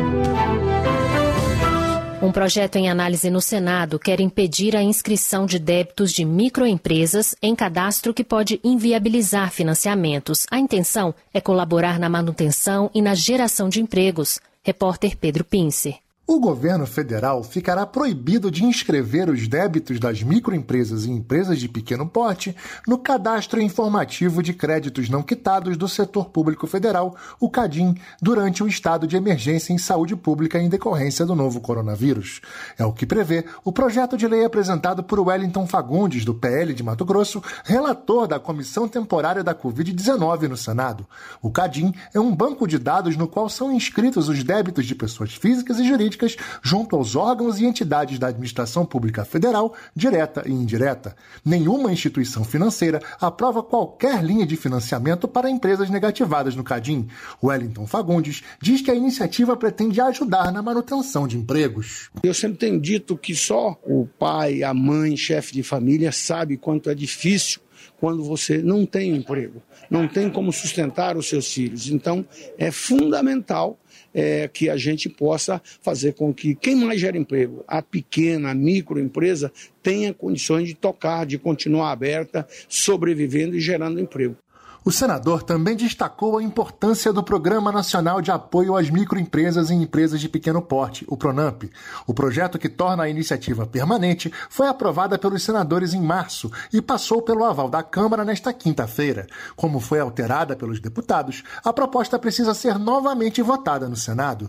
Um projeto em análise no Senado quer impedir a inscrição de débitos de microempresas em cadastro que pode inviabilizar financiamentos. A intenção é colaborar na manutenção e na geração de empregos. Repórter Pedro Pincer. O governo federal ficará proibido de inscrever os débitos das microempresas e empresas de pequeno porte no Cadastro Informativo de Créditos Não Quitados do Setor Público Federal, o CADIM, durante o estado de emergência em saúde pública em decorrência do novo coronavírus. É o que prevê o projeto de lei apresentado por Wellington Fagundes, do P L de Mato Grosso, relator da Comissão Temporária da covid dezenove no Senado. O CADIM é um banco de dados no qual são inscritos os débitos de pessoas físicas e jurídicas junto aos órgãos e entidades da administração pública federal, direta e indireta. Nenhuma instituição financeira aprova qualquer linha de financiamento para empresas negativadas no CADIM. Wellington Fagundes diz que a iniciativa pretende ajudar na manutenção de empregos. Eu sempre tenho dito que só o pai, a mãe, chefe de família sabe quanto é difícil quando você não tem um emprego, não tem como sustentar os seus filhos. Então, é fundamental é, que a gente possa fazer com que quem mais gera emprego, a pequena, a microempresa, tenha condições de tocar, de continuar aberta, sobrevivendo e gerando emprego. O senador também destacou a importância do Programa Nacional de Apoio às Microempresas e Empresas de Pequeno Porte, o PRONAMP. O projeto que torna a iniciativa permanente foi aprovada pelos senadores em março e passou pelo aval da Câmara nesta quinta-feira. Como foi alterada pelos deputados, a proposta precisa ser novamente votada no Senado.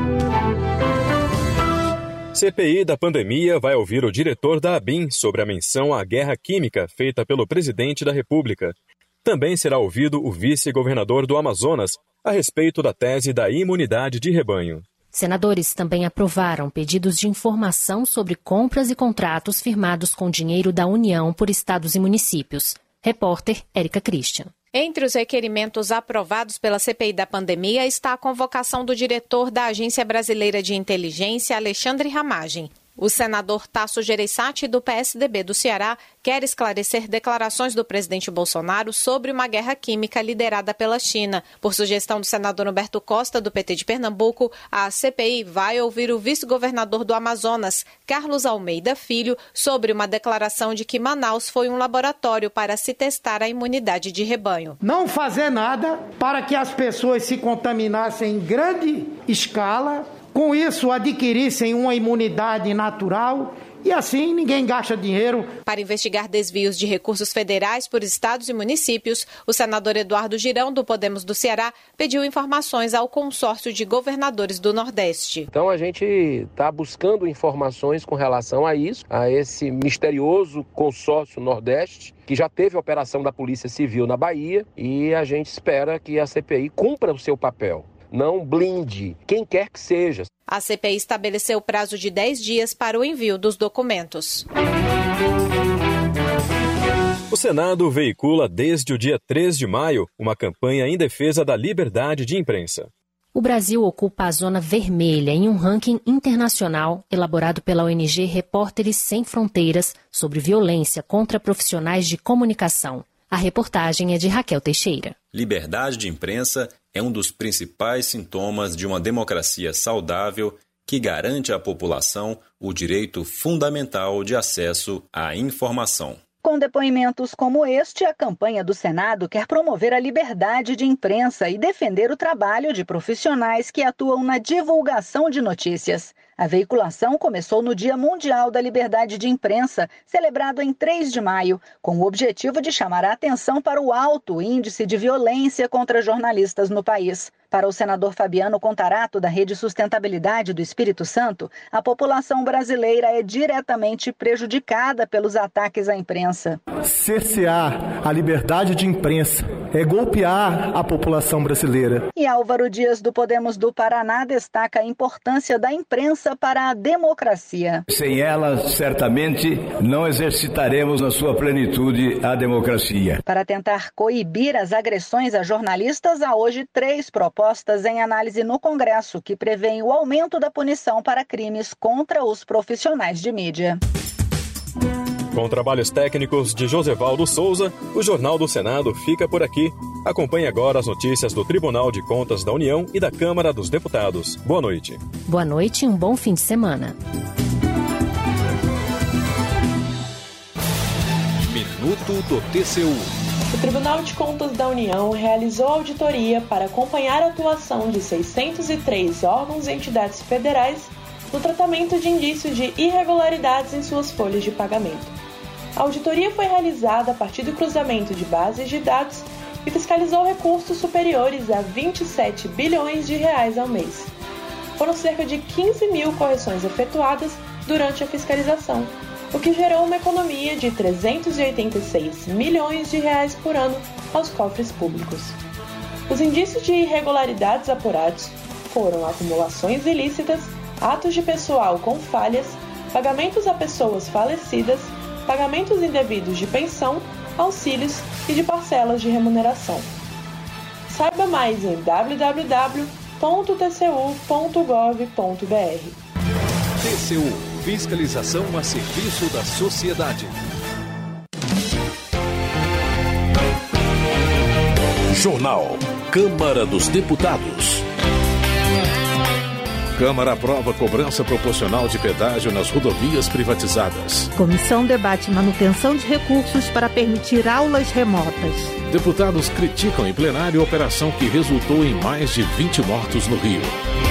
C P I da pandemia vai ouvir o diretor da ABIN sobre a menção à guerra química feita pelo presidente da República. Também será ouvido o vice-governador do Amazonas a respeito da tese da imunidade de rebanho. Senadores também aprovaram pedidos de informação sobre compras e contratos firmados com dinheiro da União por estados e municípios. Repórter Érica Christian. Entre os requerimentos aprovados pela C P I da pandemia está a convocação do diretor da Agência Brasileira de Inteligência, Alexandre Ramagem. O senador Tasso Gereissati, do P S D B do Ceará, quer esclarecer declarações do presidente Bolsonaro sobre uma guerra química liderada pela China. Por sugestão do senador Humberto Costa, do P T de Pernambuco, a C P I vai ouvir o vice-governador do Amazonas, Carlos Almeida Filho, sobre uma declaração de que Manaus foi um laboratório para se testar a imunidade de rebanho. Não fazer nada para que as pessoas se contaminassem em grande escala, com isso adquirissem uma imunidade natural e assim ninguém gasta dinheiro. Para investigar desvios de recursos federais por estados e municípios, o senador Eduardo Girão, do Podemos do Ceará, pediu informações ao consórcio de governadores do Nordeste. Então a gente está buscando informações com relação a isso, a esse misterioso consórcio Nordeste, que já teve operação da Polícia Civil na Bahia, e a gente espera que a C P I cumpra o seu papel. Não blinde quem quer que seja. A C P I estabeleceu o prazo de dez dias para o envio dos documentos. O Senado veicula desde o dia três de maio uma campanha em defesa da liberdade de imprensa. O Brasil ocupa a zona vermelha em um ranking internacional elaborado pela O N G Repórteres Sem Fronteiras sobre violência contra profissionais de comunicação. A reportagem é de Raquel Teixeira. Liberdade de imprensa é um dos principais sintomas de uma democracia saudável que garante à população o direito fundamental de acesso à informação. Com depoimentos como este, a campanha do Senado quer promover a liberdade de imprensa e defender o trabalho de profissionais que atuam na divulgação de notícias. A veiculação começou no Dia Mundial da Liberdade de Imprensa, celebrado em três de maio, com o objetivo de chamar a atenção para o alto índice de violência contra jornalistas no país. Para o senador Fabiano Contarato, da Rede Sustentabilidade do Espírito Santo, a população brasileira é diretamente prejudicada pelos ataques à imprensa. Cercear a liberdade de imprensa é golpear a população brasileira. E Álvaro Dias, do Podemos do Paraná, destaca a importância da imprensa para a democracia. Sem ela, certamente, não exercitaremos na sua plenitude a democracia. Para tentar coibir as agressões a jornalistas, há hoje três propostas em análise no Congresso que prevêem o aumento da punição para crimes contra os profissionais de mídia. Com trabalhos técnicos de Josevaldo Souza, o Jornal do Senado fica por aqui. Acompanhe agora as notícias do Tribunal de Contas da União e da Câmara dos Deputados. Boa noite. Boa noite e um bom fim de semana. Minuto do T C U. O Tribunal de Contas da União realizou auditoria para acompanhar a atuação de seiscentos e três órgãos e entidades federais no tratamento de indícios de irregularidades em suas folhas de pagamento. A auditoria foi realizada a partir do cruzamento de bases de dados e fiscalizou recursos superiores a vinte e sete bilhões de reais ao mês. Foram cerca de quinze mil correções efetuadas durante a fiscalização, o que gerou uma economia de trezentos e oitenta e seis milhões de reais por ano aos cofres públicos. Os indícios de irregularidades apurados foram acumulações ilícitas, atos de pessoal com falhas, pagamentos a pessoas falecidas, pagamentos indevidos de pensão, auxílios e de parcelas de remuneração. Saiba mais em w w w ponto t c u ponto gov ponto b r. T C U – Fiscalização a serviço da sociedade. Jornal Câmara dos Deputados. Câmara aprova cobrança proporcional de pedágio nas rodovias privatizadas. Comissão debate manutenção de recursos para permitir aulas remotas. Deputados criticam em plenário a operação que resultou em mais de vinte mortos no Rio.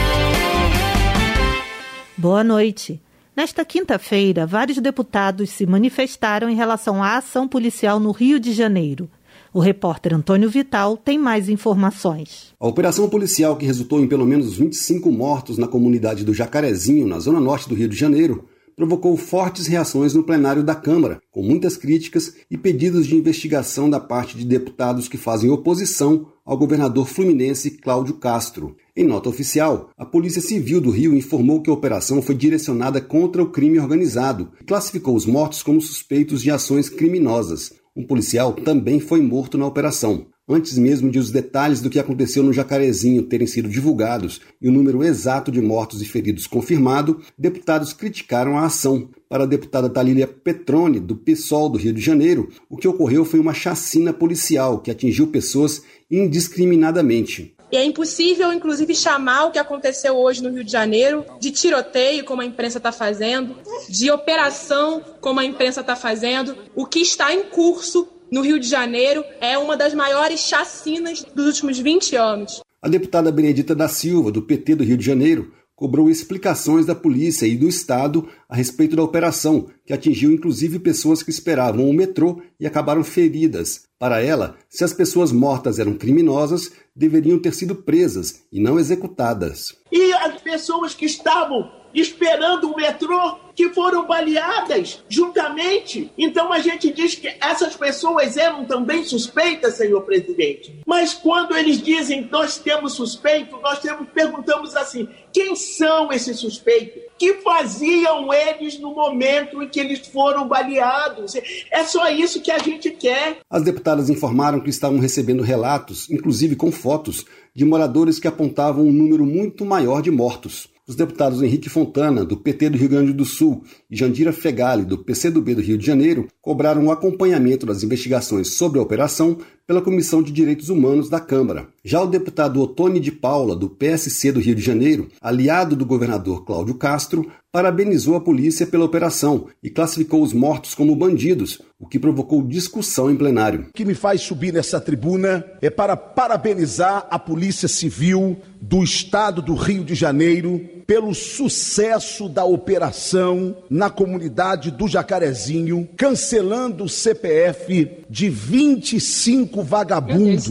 Boa noite. Nesta quinta-feira, vários deputados se manifestaram em relação à ação policial no Rio de Janeiro. O repórter Antônio Vital tem mais informações. A operação policial que resultou em pelo menos vinte e cinco mortos na comunidade do Jacarezinho, na zona norte do Rio de Janeiro, provocou fortes reações no plenário da Câmara, com muitas críticas e pedidos de investigação da parte de deputados que fazem oposição ao governador fluminense Cláudio Castro. Em nota oficial, a Polícia Civil do Rio informou que a operação foi direcionada contra o crime organizado e classificou os mortos como suspeitos de ações criminosas. Um policial também foi morto na operação. Antes mesmo de os detalhes do que aconteceu no Jacarezinho terem sido divulgados e o número exato de mortos e feridos confirmado, deputados criticaram a ação. Para a deputada Thalília Petroni, do PSOL do Rio de Janeiro, o que ocorreu foi uma chacina policial que atingiu pessoas indiscriminadamente. E é impossível, inclusive, chamar o que aconteceu hoje no Rio de Janeiro de tiroteio, como a imprensa está fazendo, de operação, como a imprensa está fazendo. O que está em curso no Rio de Janeiro é uma das maiores chacinas dos últimos vinte anos. A deputada Benedita da Silva, do P T do Rio de Janeiro, cobrou explicações da polícia e do Estado a respeito da operação, que atingiu inclusive pessoas que esperavam o metrô e acabaram feridas. Para ela, se as pessoas mortas eram criminosas, deveriam ter sido presas e não executadas. E as pessoas que estavam esperando o metrô, que foram baleadas juntamente. Então a gente diz que essas pessoas eram também suspeitas, senhor presidente. Mas quando eles dizem que nós temos suspeito, nós temos, perguntamos assim, quem são esses suspeitos? Que faziam eles no momento em que eles foram baleados? É só isso que a gente quer. As deputadas informaram que estavam recebendo relatos, inclusive com fotos, de moradores que apontavam um número muito maior de mortos. Os deputados Henrique Fontana, do P T do Rio Grande do Sul, e Jandira Fegali, do P C do B do Rio de Janeiro, cobraram o acompanhamento das investigações sobre a operação pela Comissão de Direitos Humanos da Câmara. Já o deputado Ottoni de Paula, do P S C do Rio de Janeiro, aliado do governador Cláudio Castro, parabenizou a polícia pela operação e classificou os mortos como bandidos, o que provocou discussão em plenário. O que me faz subir nessa tribuna é para parabenizar a Polícia Civil do Estado do Rio de Janeiro pelo sucesso da operação na comunidade do Jacarezinho, cancelando o C P F de vinte e cinco vagabundos,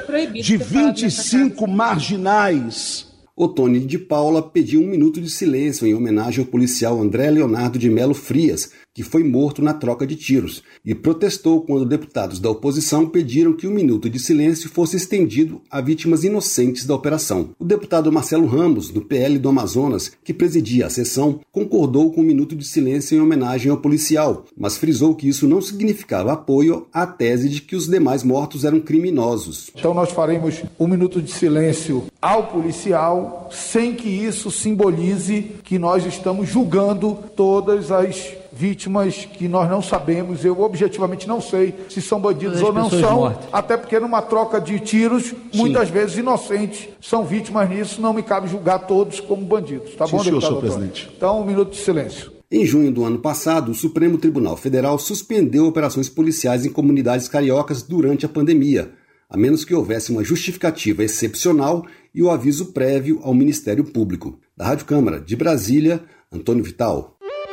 de vinte e cinco marginais. Ottoni de Paula pediu um minuto de silêncio em homenagem ao policial André Leonardo de Melo Frias, que foi morto na troca de tiros, e protestou quando deputados da oposição pediram que o minuto de silêncio fosse estendido a vítimas inocentes da operação. O deputado Marcelo Ramos, do P L do Amazonas, que presidia a sessão, concordou com o minuto de silêncio em homenagem ao policial, mas frisou que isso não significava apoio à tese de que os demais mortos eram criminosos. Então nós faremos um minuto de silêncio ao policial, sem que isso simbolize que nós estamos julgando todas as vítimas que nós não sabemos, eu objetivamente não sei se são bandidos ou não são, mortas. Até porque numa troca de tiros, Sim. muitas vezes inocentes são vítimas nisso, não me cabe julgar todos como bandidos. Tá Sim, bom, senhor, deputado? senhor presidente. Então, um minuto de silêncio. Em junho do ano passado, o Supremo Tribunal Federal suspendeu operações policiais em comunidades cariocas durante a pandemia, a menos que houvesse uma justificativa excepcional e o aviso prévio ao Ministério Público. Da Rádio Câmara de Brasília, Antônio Vital.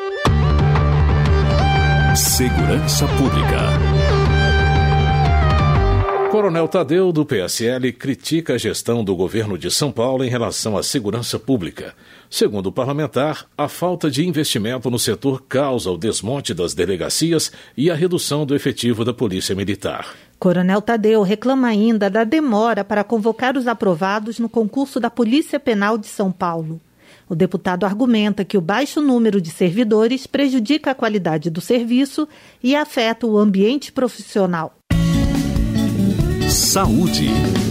Segurança Pública. Coronel Tadeu, do P S L, critica a gestão do governo de São Paulo em relação à segurança pública. Segundo o parlamentar, a falta de investimento no setor causa o desmonte das delegacias e a redução do efetivo da Polícia Militar. Coronel Tadeu reclama ainda da demora para convocar os aprovados no concurso da Polícia Penal de São Paulo. O deputado argumenta que o baixo número de servidores prejudica a qualidade do serviço e afeta o ambiente profissional. Saúde.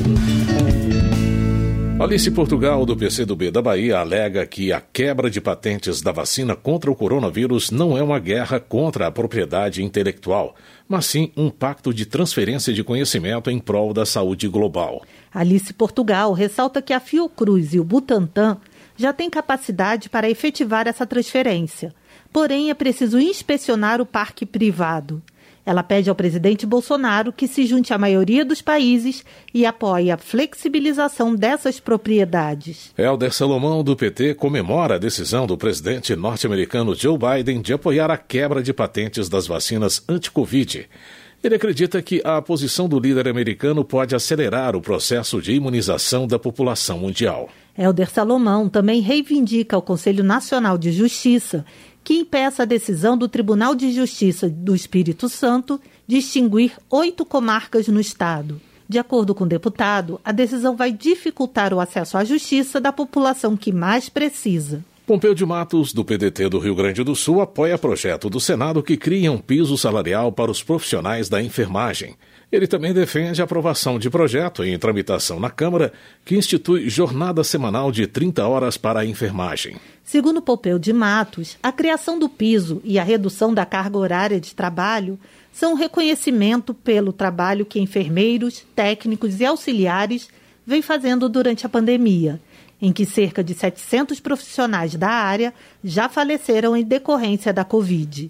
Alice Portugal, do P C do B da Bahia, alega que a quebra de patentes da vacina contra o coronavírus não é uma guerra contra a propriedade intelectual, mas sim um pacto de transferência de conhecimento em prol da saúde global. Alice Portugal ressalta que a Fiocruz e o Butantan já têm capacidade para efetivar essa transferência, porém é preciso inspecionar o parque privado. Ela pede ao presidente Bolsonaro que se junte à maioria dos países e apoie a flexibilização dessas propriedades. Helder Salomão, do P T, comemora a decisão do presidente norte-americano Joe Biden de apoiar a quebra de patentes das vacinas anti-Covid. Ele acredita que a posição do líder americano pode acelerar o processo de imunização da população mundial. Helder Salomão também reivindica ao Conselho Nacional de Justiça que impeça a decisão do Tribunal de Justiça do Espírito Santo de extinguir oito comarcas no estado. De acordo com o deputado, a decisão vai dificultar o acesso à justiça da população que mais precisa. Pompeu de Matos, do P D T do Rio Grande do Sul, apoia projeto do Senado que cria um piso salarial para os profissionais da enfermagem. Ele também defende a aprovação de projeto em tramitação na Câmara que institui jornada semanal de trinta horas para a enfermagem. Segundo Pompeu de Matos, a criação do piso e a redução da carga horária de trabalho são um reconhecimento pelo trabalho que enfermeiros, técnicos e auxiliares vêm fazendo durante a pandemia, em que cerca de setecentos profissionais da área já faleceram em decorrência da Covid.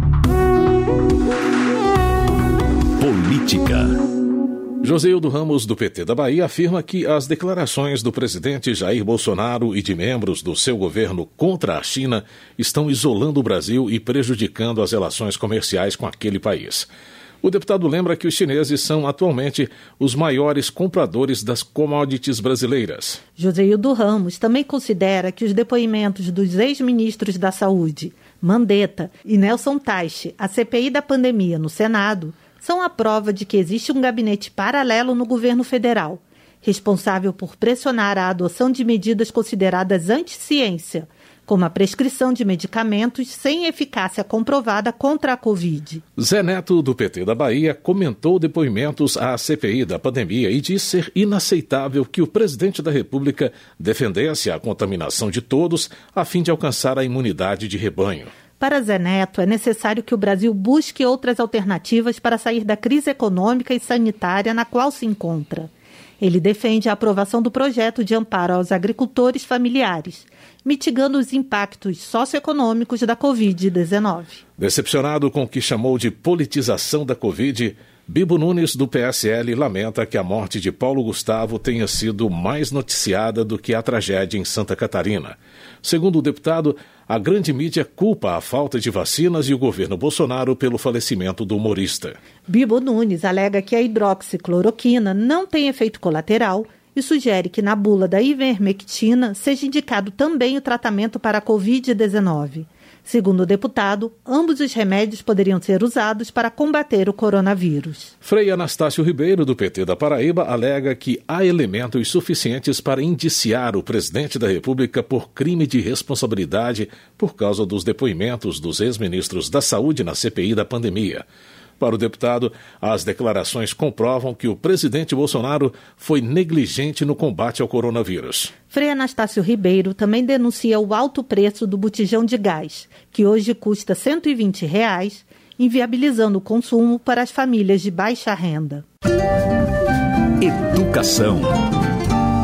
Política. Joseildo Ramos, do P T da Bahia, afirma que as declarações do presidente Jair Bolsonaro e de membros do seu governo contra a China estão isolando o Brasil e prejudicando as relações comerciais com aquele país. O deputado lembra que os chineses são atualmente os maiores compradores das commodities brasileiras. Joseildo Ramos também considera que os depoimentos dos ex-ministros da Saúde, Mandetta e Nelson Teich, à C P I da pandemia no Senado, são a prova de que existe um gabinete paralelo no governo federal, responsável por pressionar a adoção de medidas consideradas anti-ciência, como a prescrição de medicamentos sem eficácia comprovada contra a Covid. Zé Neto, do P T da Bahia, comentou depoimentos à C P I da pandemia e disse ser inaceitável que o presidente da República defendesse a contaminação de todos a fim de alcançar a imunidade de rebanho. Para Zé Neto, é necessário que o Brasil busque outras alternativas para sair da crise econômica e sanitária na qual se encontra. Ele defende a aprovação do projeto de amparo aos agricultores familiares, mitigando os impactos socioeconômicos da covid dezenove. Decepcionado com o que chamou de politização da Covid, Bibo Nunes, do P S L, lamenta que a morte de Paulo Gustavo tenha sido mais noticiada do que a tragédia em Santa Catarina. Segundo o deputado, a grande mídia culpa a falta de vacinas e o governo Bolsonaro pelo falecimento do humorista. Bibo Nunes alega que a hidroxicloroquina não tem efeito colateral e sugere que na bula da ivermectina seja indicado também o tratamento para a covid dezenove. Segundo o deputado, ambos os remédios poderiam ser usados para combater o coronavírus. Frei Anastácio Ribeiro, do P T da Paraíba, alega que há elementos suficientes para indiciar o presidente da República por crime de responsabilidade por causa dos depoimentos dos ex-ministros da Saúde na C P I da pandemia. Para o deputado, as declarações comprovam que o presidente Bolsonaro foi negligente no combate ao coronavírus. Frei Anastácio Ribeiro também denuncia o alto preço do botijão de gás, que hoje custa cento e vinte reais, inviabilizando o consumo para as famílias de baixa renda. Educação.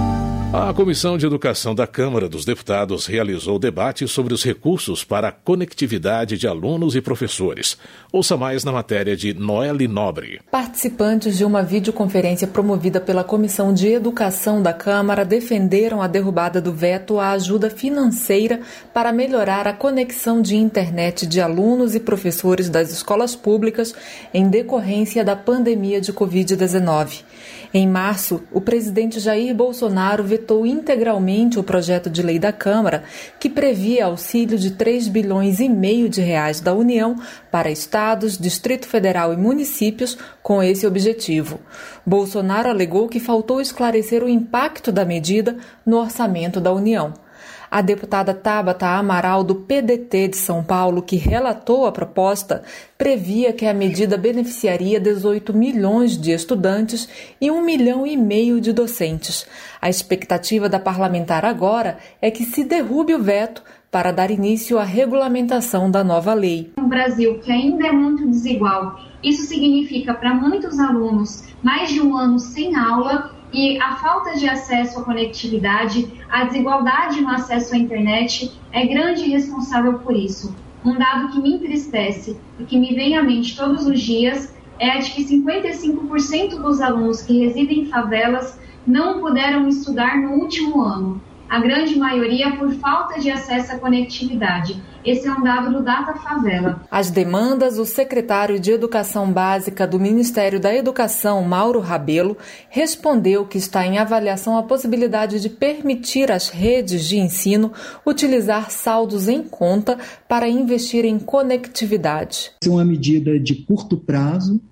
A Comissão de Educação da Câmara dos Deputados realizou debate sobre os recursos para a conectividade de alunos e professores. Ouça mais na matéria de Noelle Nobre. Participantes de uma videoconferência promovida pela Comissão de Educação da Câmara defenderam a derrubada do veto à ajuda financeira para melhorar a conexão de internet de alunos e professores das escolas públicas em decorrência da pandemia de covid dezenove. Em março, o presidente Jair Bolsonaro vetou integralmente o projeto de lei da Câmara, que previa auxílio de três bilhões e meio de reais da União para estados, Distrito Federal e municípios com esse objetivo. Bolsonaro alegou que faltou esclarecer o impacto da medida no orçamento da União. A deputada Tabata Amaral, do P D T de São Paulo, que relatou a proposta, previa que a medida beneficiaria dezoito milhões de estudantes e um milhão e meio de docentes. A expectativa da parlamentar agora é que se derrube o veto para dar início à regulamentação da nova lei. Um Brasil que ainda é muito desigual, isso significa para muitos alunos mais de um ano sem aula, e a falta de acesso à conectividade, a desigualdade no acesso à internet é grande responsável por isso. Um dado que me entristece e que me vem à mente todos os dias é a de que cinquenta e cinco por cento dos alunos que residem em favelas não puderam estudar no último ano. A grande maioria por falta de acesso à conectividade. Esse é um dado do Data Favela. As demandas, o secretário de Educação Básica do Ministério da Educação, Mauro Rabelo, respondeu que está em avaliação a possibilidade de permitir às redes de ensino utilizar saldos em conta para investir em conectividade. Essa é uma medida de curto prazo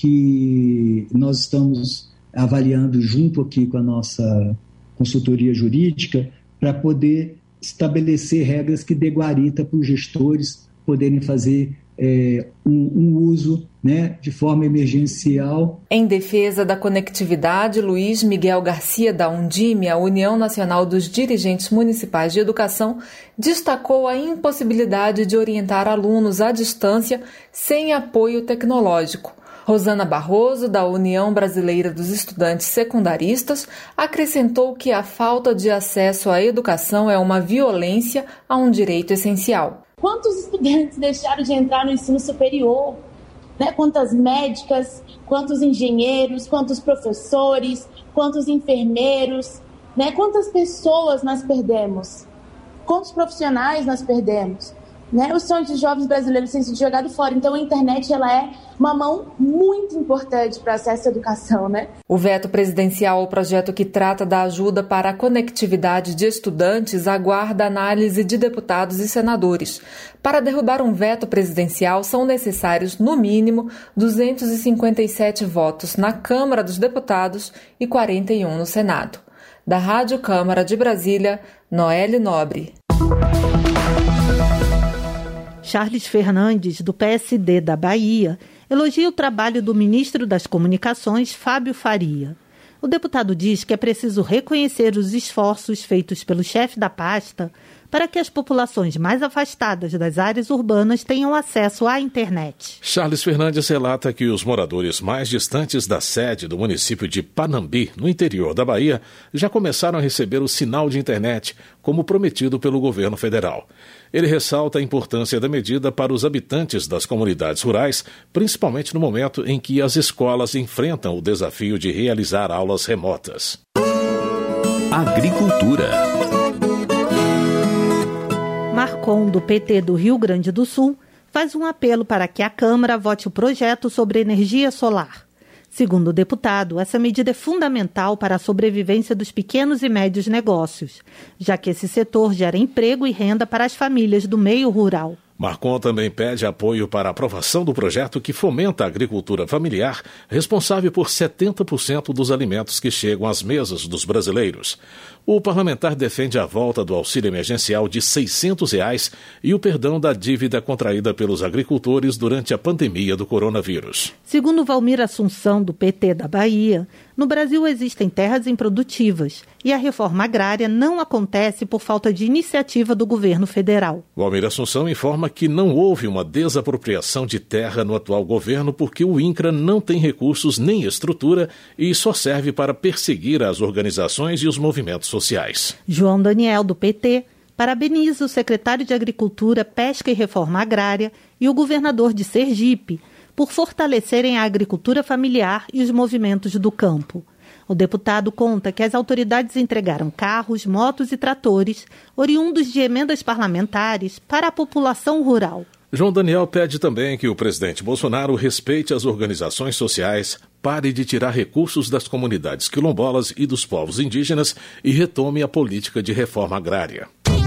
que nós estamos avaliando junto aqui com a nossa consultoria jurídica, para poder estabelecer regras que dê guarita para os gestores poderem fazer é, um, um uso, né, de forma emergencial. Em defesa da conectividade, Luiz Miguel Garcia, da Undime, a União Nacional dos Dirigentes Municipais de Educação, destacou a impossibilidade de orientar alunos à distância sem apoio tecnológico. Rosana Barroso, da União Brasileira dos Estudantes Secundaristas, acrescentou que a falta de acesso à educação é uma violência a um direito essencial. Quantos estudantes deixaram de entrar no ensino superior? Né? Quantas médicas, quantos engenheiros, quantos professores, quantos enfermeiros, né? Quantas pessoas nós perdemos? Quantos profissionais nós perdemos? Né, os sonhos de jovens brasileiros têm sido jogados fora. Então a internet ela é uma mão muito importante para o acesso à educação. Né? O veto presidencial ao projeto que trata da ajuda para a conectividade de estudantes aguarda análise de deputados e senadores. Para derrubar um veto presidencial são necessários, no mínimo, duzentos e cinquenta e sete votos na Câmara dos Deputados e quarenta e um no Senado. Da Rádio Câmara de Brasília, Noelle Nobre. Charles Fernandes, do P S D da Bahia, elogia o trabalho do ministro das Comunicações, Fábio Faria. O deputado diz que é preciso reconhecer os esforços feitos pelo chefe da pasta para que as populações mais afastadas das áreas urbanas tenham acesso à internet. Charles Fernandes relata que os moradores mais distantes da sede do município de Panambi, no interior da Bahia, já começaram a receber o sinal de internet, como prometido pelo governo federal. Ele ressalta a importância da medida para os habitantes das comunidades rurais, principalmente no momento em que as escolas enfrentam o desafio de realizar aulas remotas. Agricultura. Marcon, do P T do Rio Grande do Sul, faz um apelo para que a Câmara vote o projeto sobre energia solar. Segundo o deputado, essa medida é fundamental para a sobrevivência dos pequenos e médios negócios, já que esse setor gera emprego e renda para as famílias do meio rural. Marcon também pede apoio para a aprovação do projeto que fomenta a agricultura familiar, responsável por setenta por cento dos alimentos que chegam às mesas dos brasileiros. O parlamentar defende a volta do auxílio emergencial de seiscentos reais e o perdão da dívida contraída pelos agricultores durante a pandemia do coronavírus. Segundo Valmir Assunção, do P T da Bahia, No Brasil existem terras improdutivas e a reforma agrária não acontece por falta de iniciativa do governo federal. Valmir Assunção informa que não houve uma desapropriação de terra no atual governo porque o INCRA não tem recursos nem estrutura e só serve para perseguir as organizações e os movimentos sociais. João Daniel, do P T, parabeniza o secretário de Agricultura, Pesca e Reforma Agrária e o governador de Sergipe por fortalecerem a agricultura familiar e os movimentos do campo. O deputado conta que as autoridades entregaram carros, motos e tratores, oriundos de emendas parlamentares, para a população rural. João Daniel pede também que o presidente Bolsonaro respeite as organizações sociais, pare de tirar recursos das comunidades quilombolas e dos povos indígenas e retome a política de reforma agrária.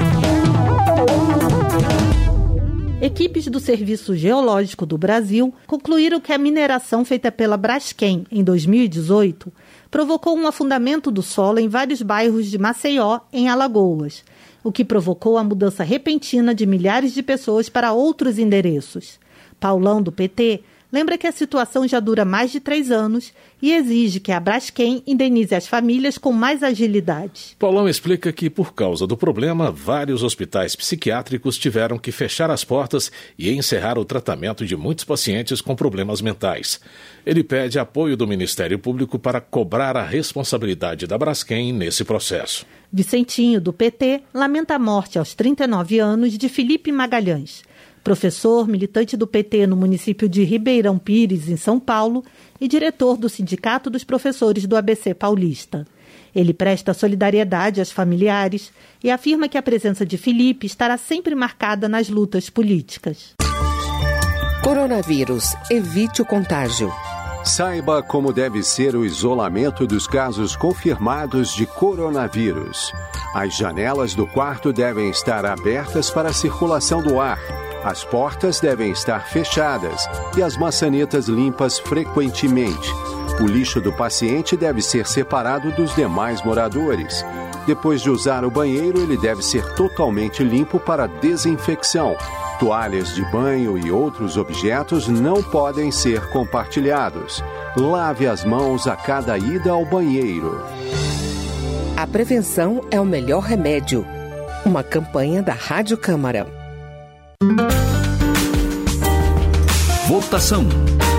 Equipes do Serviço Geológico do Brasil concluíram que a mineração feita pela Braskem em dois mil e dezoito provocou um afundamento do solo em vários bairros de Maceió, em Alagoas, o que provocou a mudança repentina de milhares de pessoas para outros endereços. Paulão, do P T, lembra que a situação já dura mais de três anos e exige que a Braskem indenize as famílias com mais agilidade. Paulão explica que, por causa do problema, vários hospitais psiquiátricos tiveram que fechar as portas e encerrar o tratamento de muitos pacientes com problemas mentais. Ele pede apoio do Ministério Público para cobrar a responsabilidade da Braskem nesse processo. Vicentinho, do P T, lamenta a morte aos trinta e nove anos de Felipe Magalhães, professor, militante do P T no município de Ribeirão Pires, em São Paulo, e diretor do Sindicato dos Professores do A B C Paulista. Ele presta solidariedade aos familiares e afirma que a presença de Felipe estará sempre marcada nas lutas políticas. Coronavírus. Evite o contágio. Saiba como deve ser o isolamento dos casos confirmados de coronavírus. As janelas do quarto devem estar abertas para a circulação do ar. As portas devem estar fechadas e as maçanetas limpas frequentemente. O lixo do paciente deve ser separado dos demais moradores. Depois de usar o banheiro, ele deve ser totalmente limpo para desinfecção. Toalhas de banho e outros objetos não podem ser compartilhados. Lave as mãos a cada ida ao banheiro. A prevenção é o melhor remédio. Uma campanha da Rádio Câmara. Votação.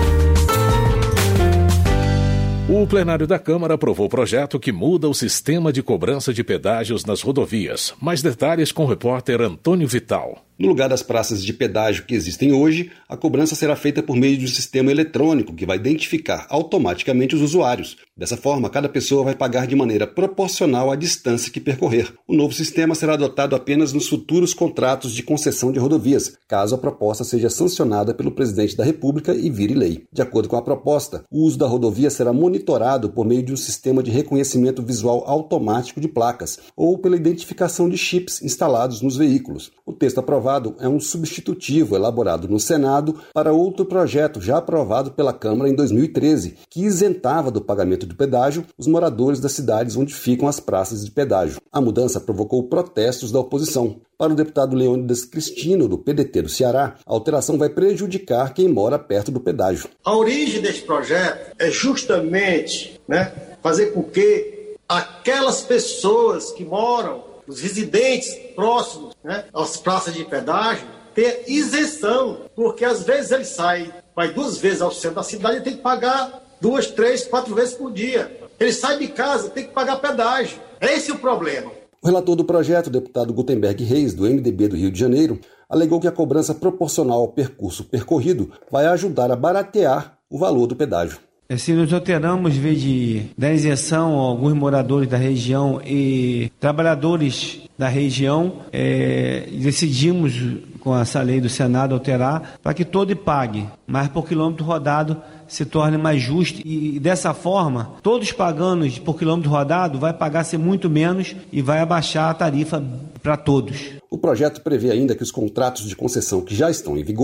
O plenário da Câmara aprovou o projeto que muda o sistema de cobrança de pedágios nas rodovias. Mais detalhes com o repórter Antônio Vital. No lugar das praças de pedágio que existem hoje, a cobrança será feita por meio de um sistema eletrônico que vai identificar automaticamente os usuários. Dessa forma, cada pessoa vai pagar de maneira proporcional à distância que percorrer. O novo sistema será adotado apenas nos futuros contratos de concessão de rodovias, caso a proposta seja sancionada pelo presidente da República e vire lei. De acordo com a proposta, o uso da rodovia será monitorado por meio de um sistema de reconhecimento visual automático de placas ou pela identificação de chips instalados nos veículos. O texto aprovado é um substitutivo elaborado no Senado para outro projeto já aprovado pela Câmara em dois mil e treze, que isentava do pagamento do pedágio os moradores das cidades onde ficam as praças de pedágio. A mudança provocou protestos da oposição. Para o deputado Leônidas Cristino, do P D T do Ceará, a alteração vai prejudicar quem mora perto do pedágio. A origem desse projeto é justamente, né, fazer com que aquelas pessoas que moram, os residentes próximos, né, às praças de pedágio, tenham isenção, porque às vezes ele sai, vai duas vezes ao centro da cidade e tem que pagar duas, três, quatro vezes por dia. Ele sai de casa, tem que pagar pedágio. Esse é o problema. O relator do projeto, o deputado Gutenberg Reis, do M D B do Rio de Janeiro, alegou que a cobrança proporcional ao percurso percorrido vai ajudar a baratear o valor do pedágio. Se nós alteramos, em vez de dar isenção a alguns moradores da região e trabalhadores da região, é, decidimos, com essa lei do Senado, alterar para que todo pague, mas por quilômetro rodado se torne mais justo e, dessa forma, todos pagando por quilômetro rodado vai pagar-se muito menos e vai abaixar a tarifa para todos. O projeto prevê ainda que os contratos de concessão que já estão em vigor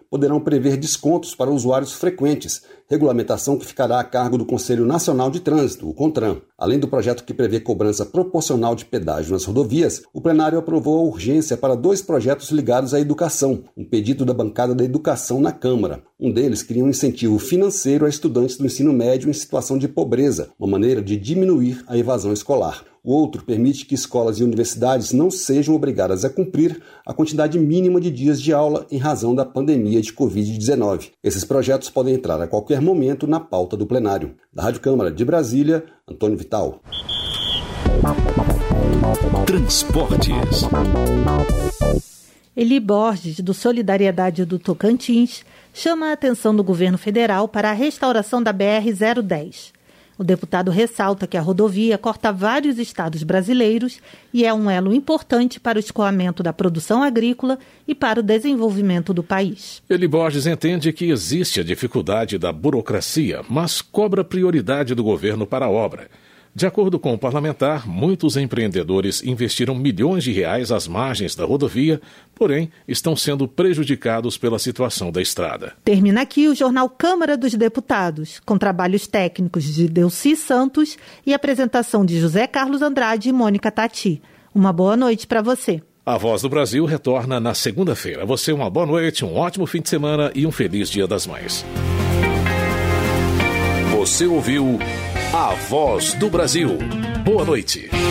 poderão prever descontos para usuários frequentes, regulamentação que ficará a cargo do Conselho Nacional de Trânsito, o CONTRAN. Além do projeto que prevê cobrança proporcional de pedágio nas rodovias, o plenário aprovou a urgência para dois projetos ligados à educação, um pedido da bancada da educação na Câmara. Um deles cria um incentivo financeiro a estudantes do ensino médio em situação de pobreza, uma maneira de diminuir a evasão escolar. O outro permite que escolas e universidades não sejam obrigadas a cumprir a quantidade mínima de dias de aula em razão da pandemia de covid dezenove. Esses projetos podem entrar a qualquer momento na pauta do plenário. Da Rádio Câmara de Brasília, Antônio Vital. Transportes. Eli Borges, do Solidariedade do Tocantins, chama a atenção do governo federal para a restauração da B R zero dez. O deputado ressalta que a rodovia corta vários estados brasileiros e é um elo importante para o escoamento da produção agrícola e para o desenvolvimento do país. Eli Borges entende que existe a dificuldade da burocracia, mas cobra prioridade do governo para a obra. De acordo com o parlamentar, muitos empreendedores investiram milhões de reais às margens da rodovia, porém estão sendo prejudicados pela situação da estrada. Termina aqui o jornal Câmara dos Deputados, com trabalhos técnicos de Delci Santos e apresentação de José Carlos Andrade e Mônica Tati. Uma boa noite para você. A Voz do Brasil retorna na segunda-feira. Você uma boa noite, um ótimo fim de semana e um feliz Dia das Mães. Você ouviu A Voz do Brasil. Boa noite.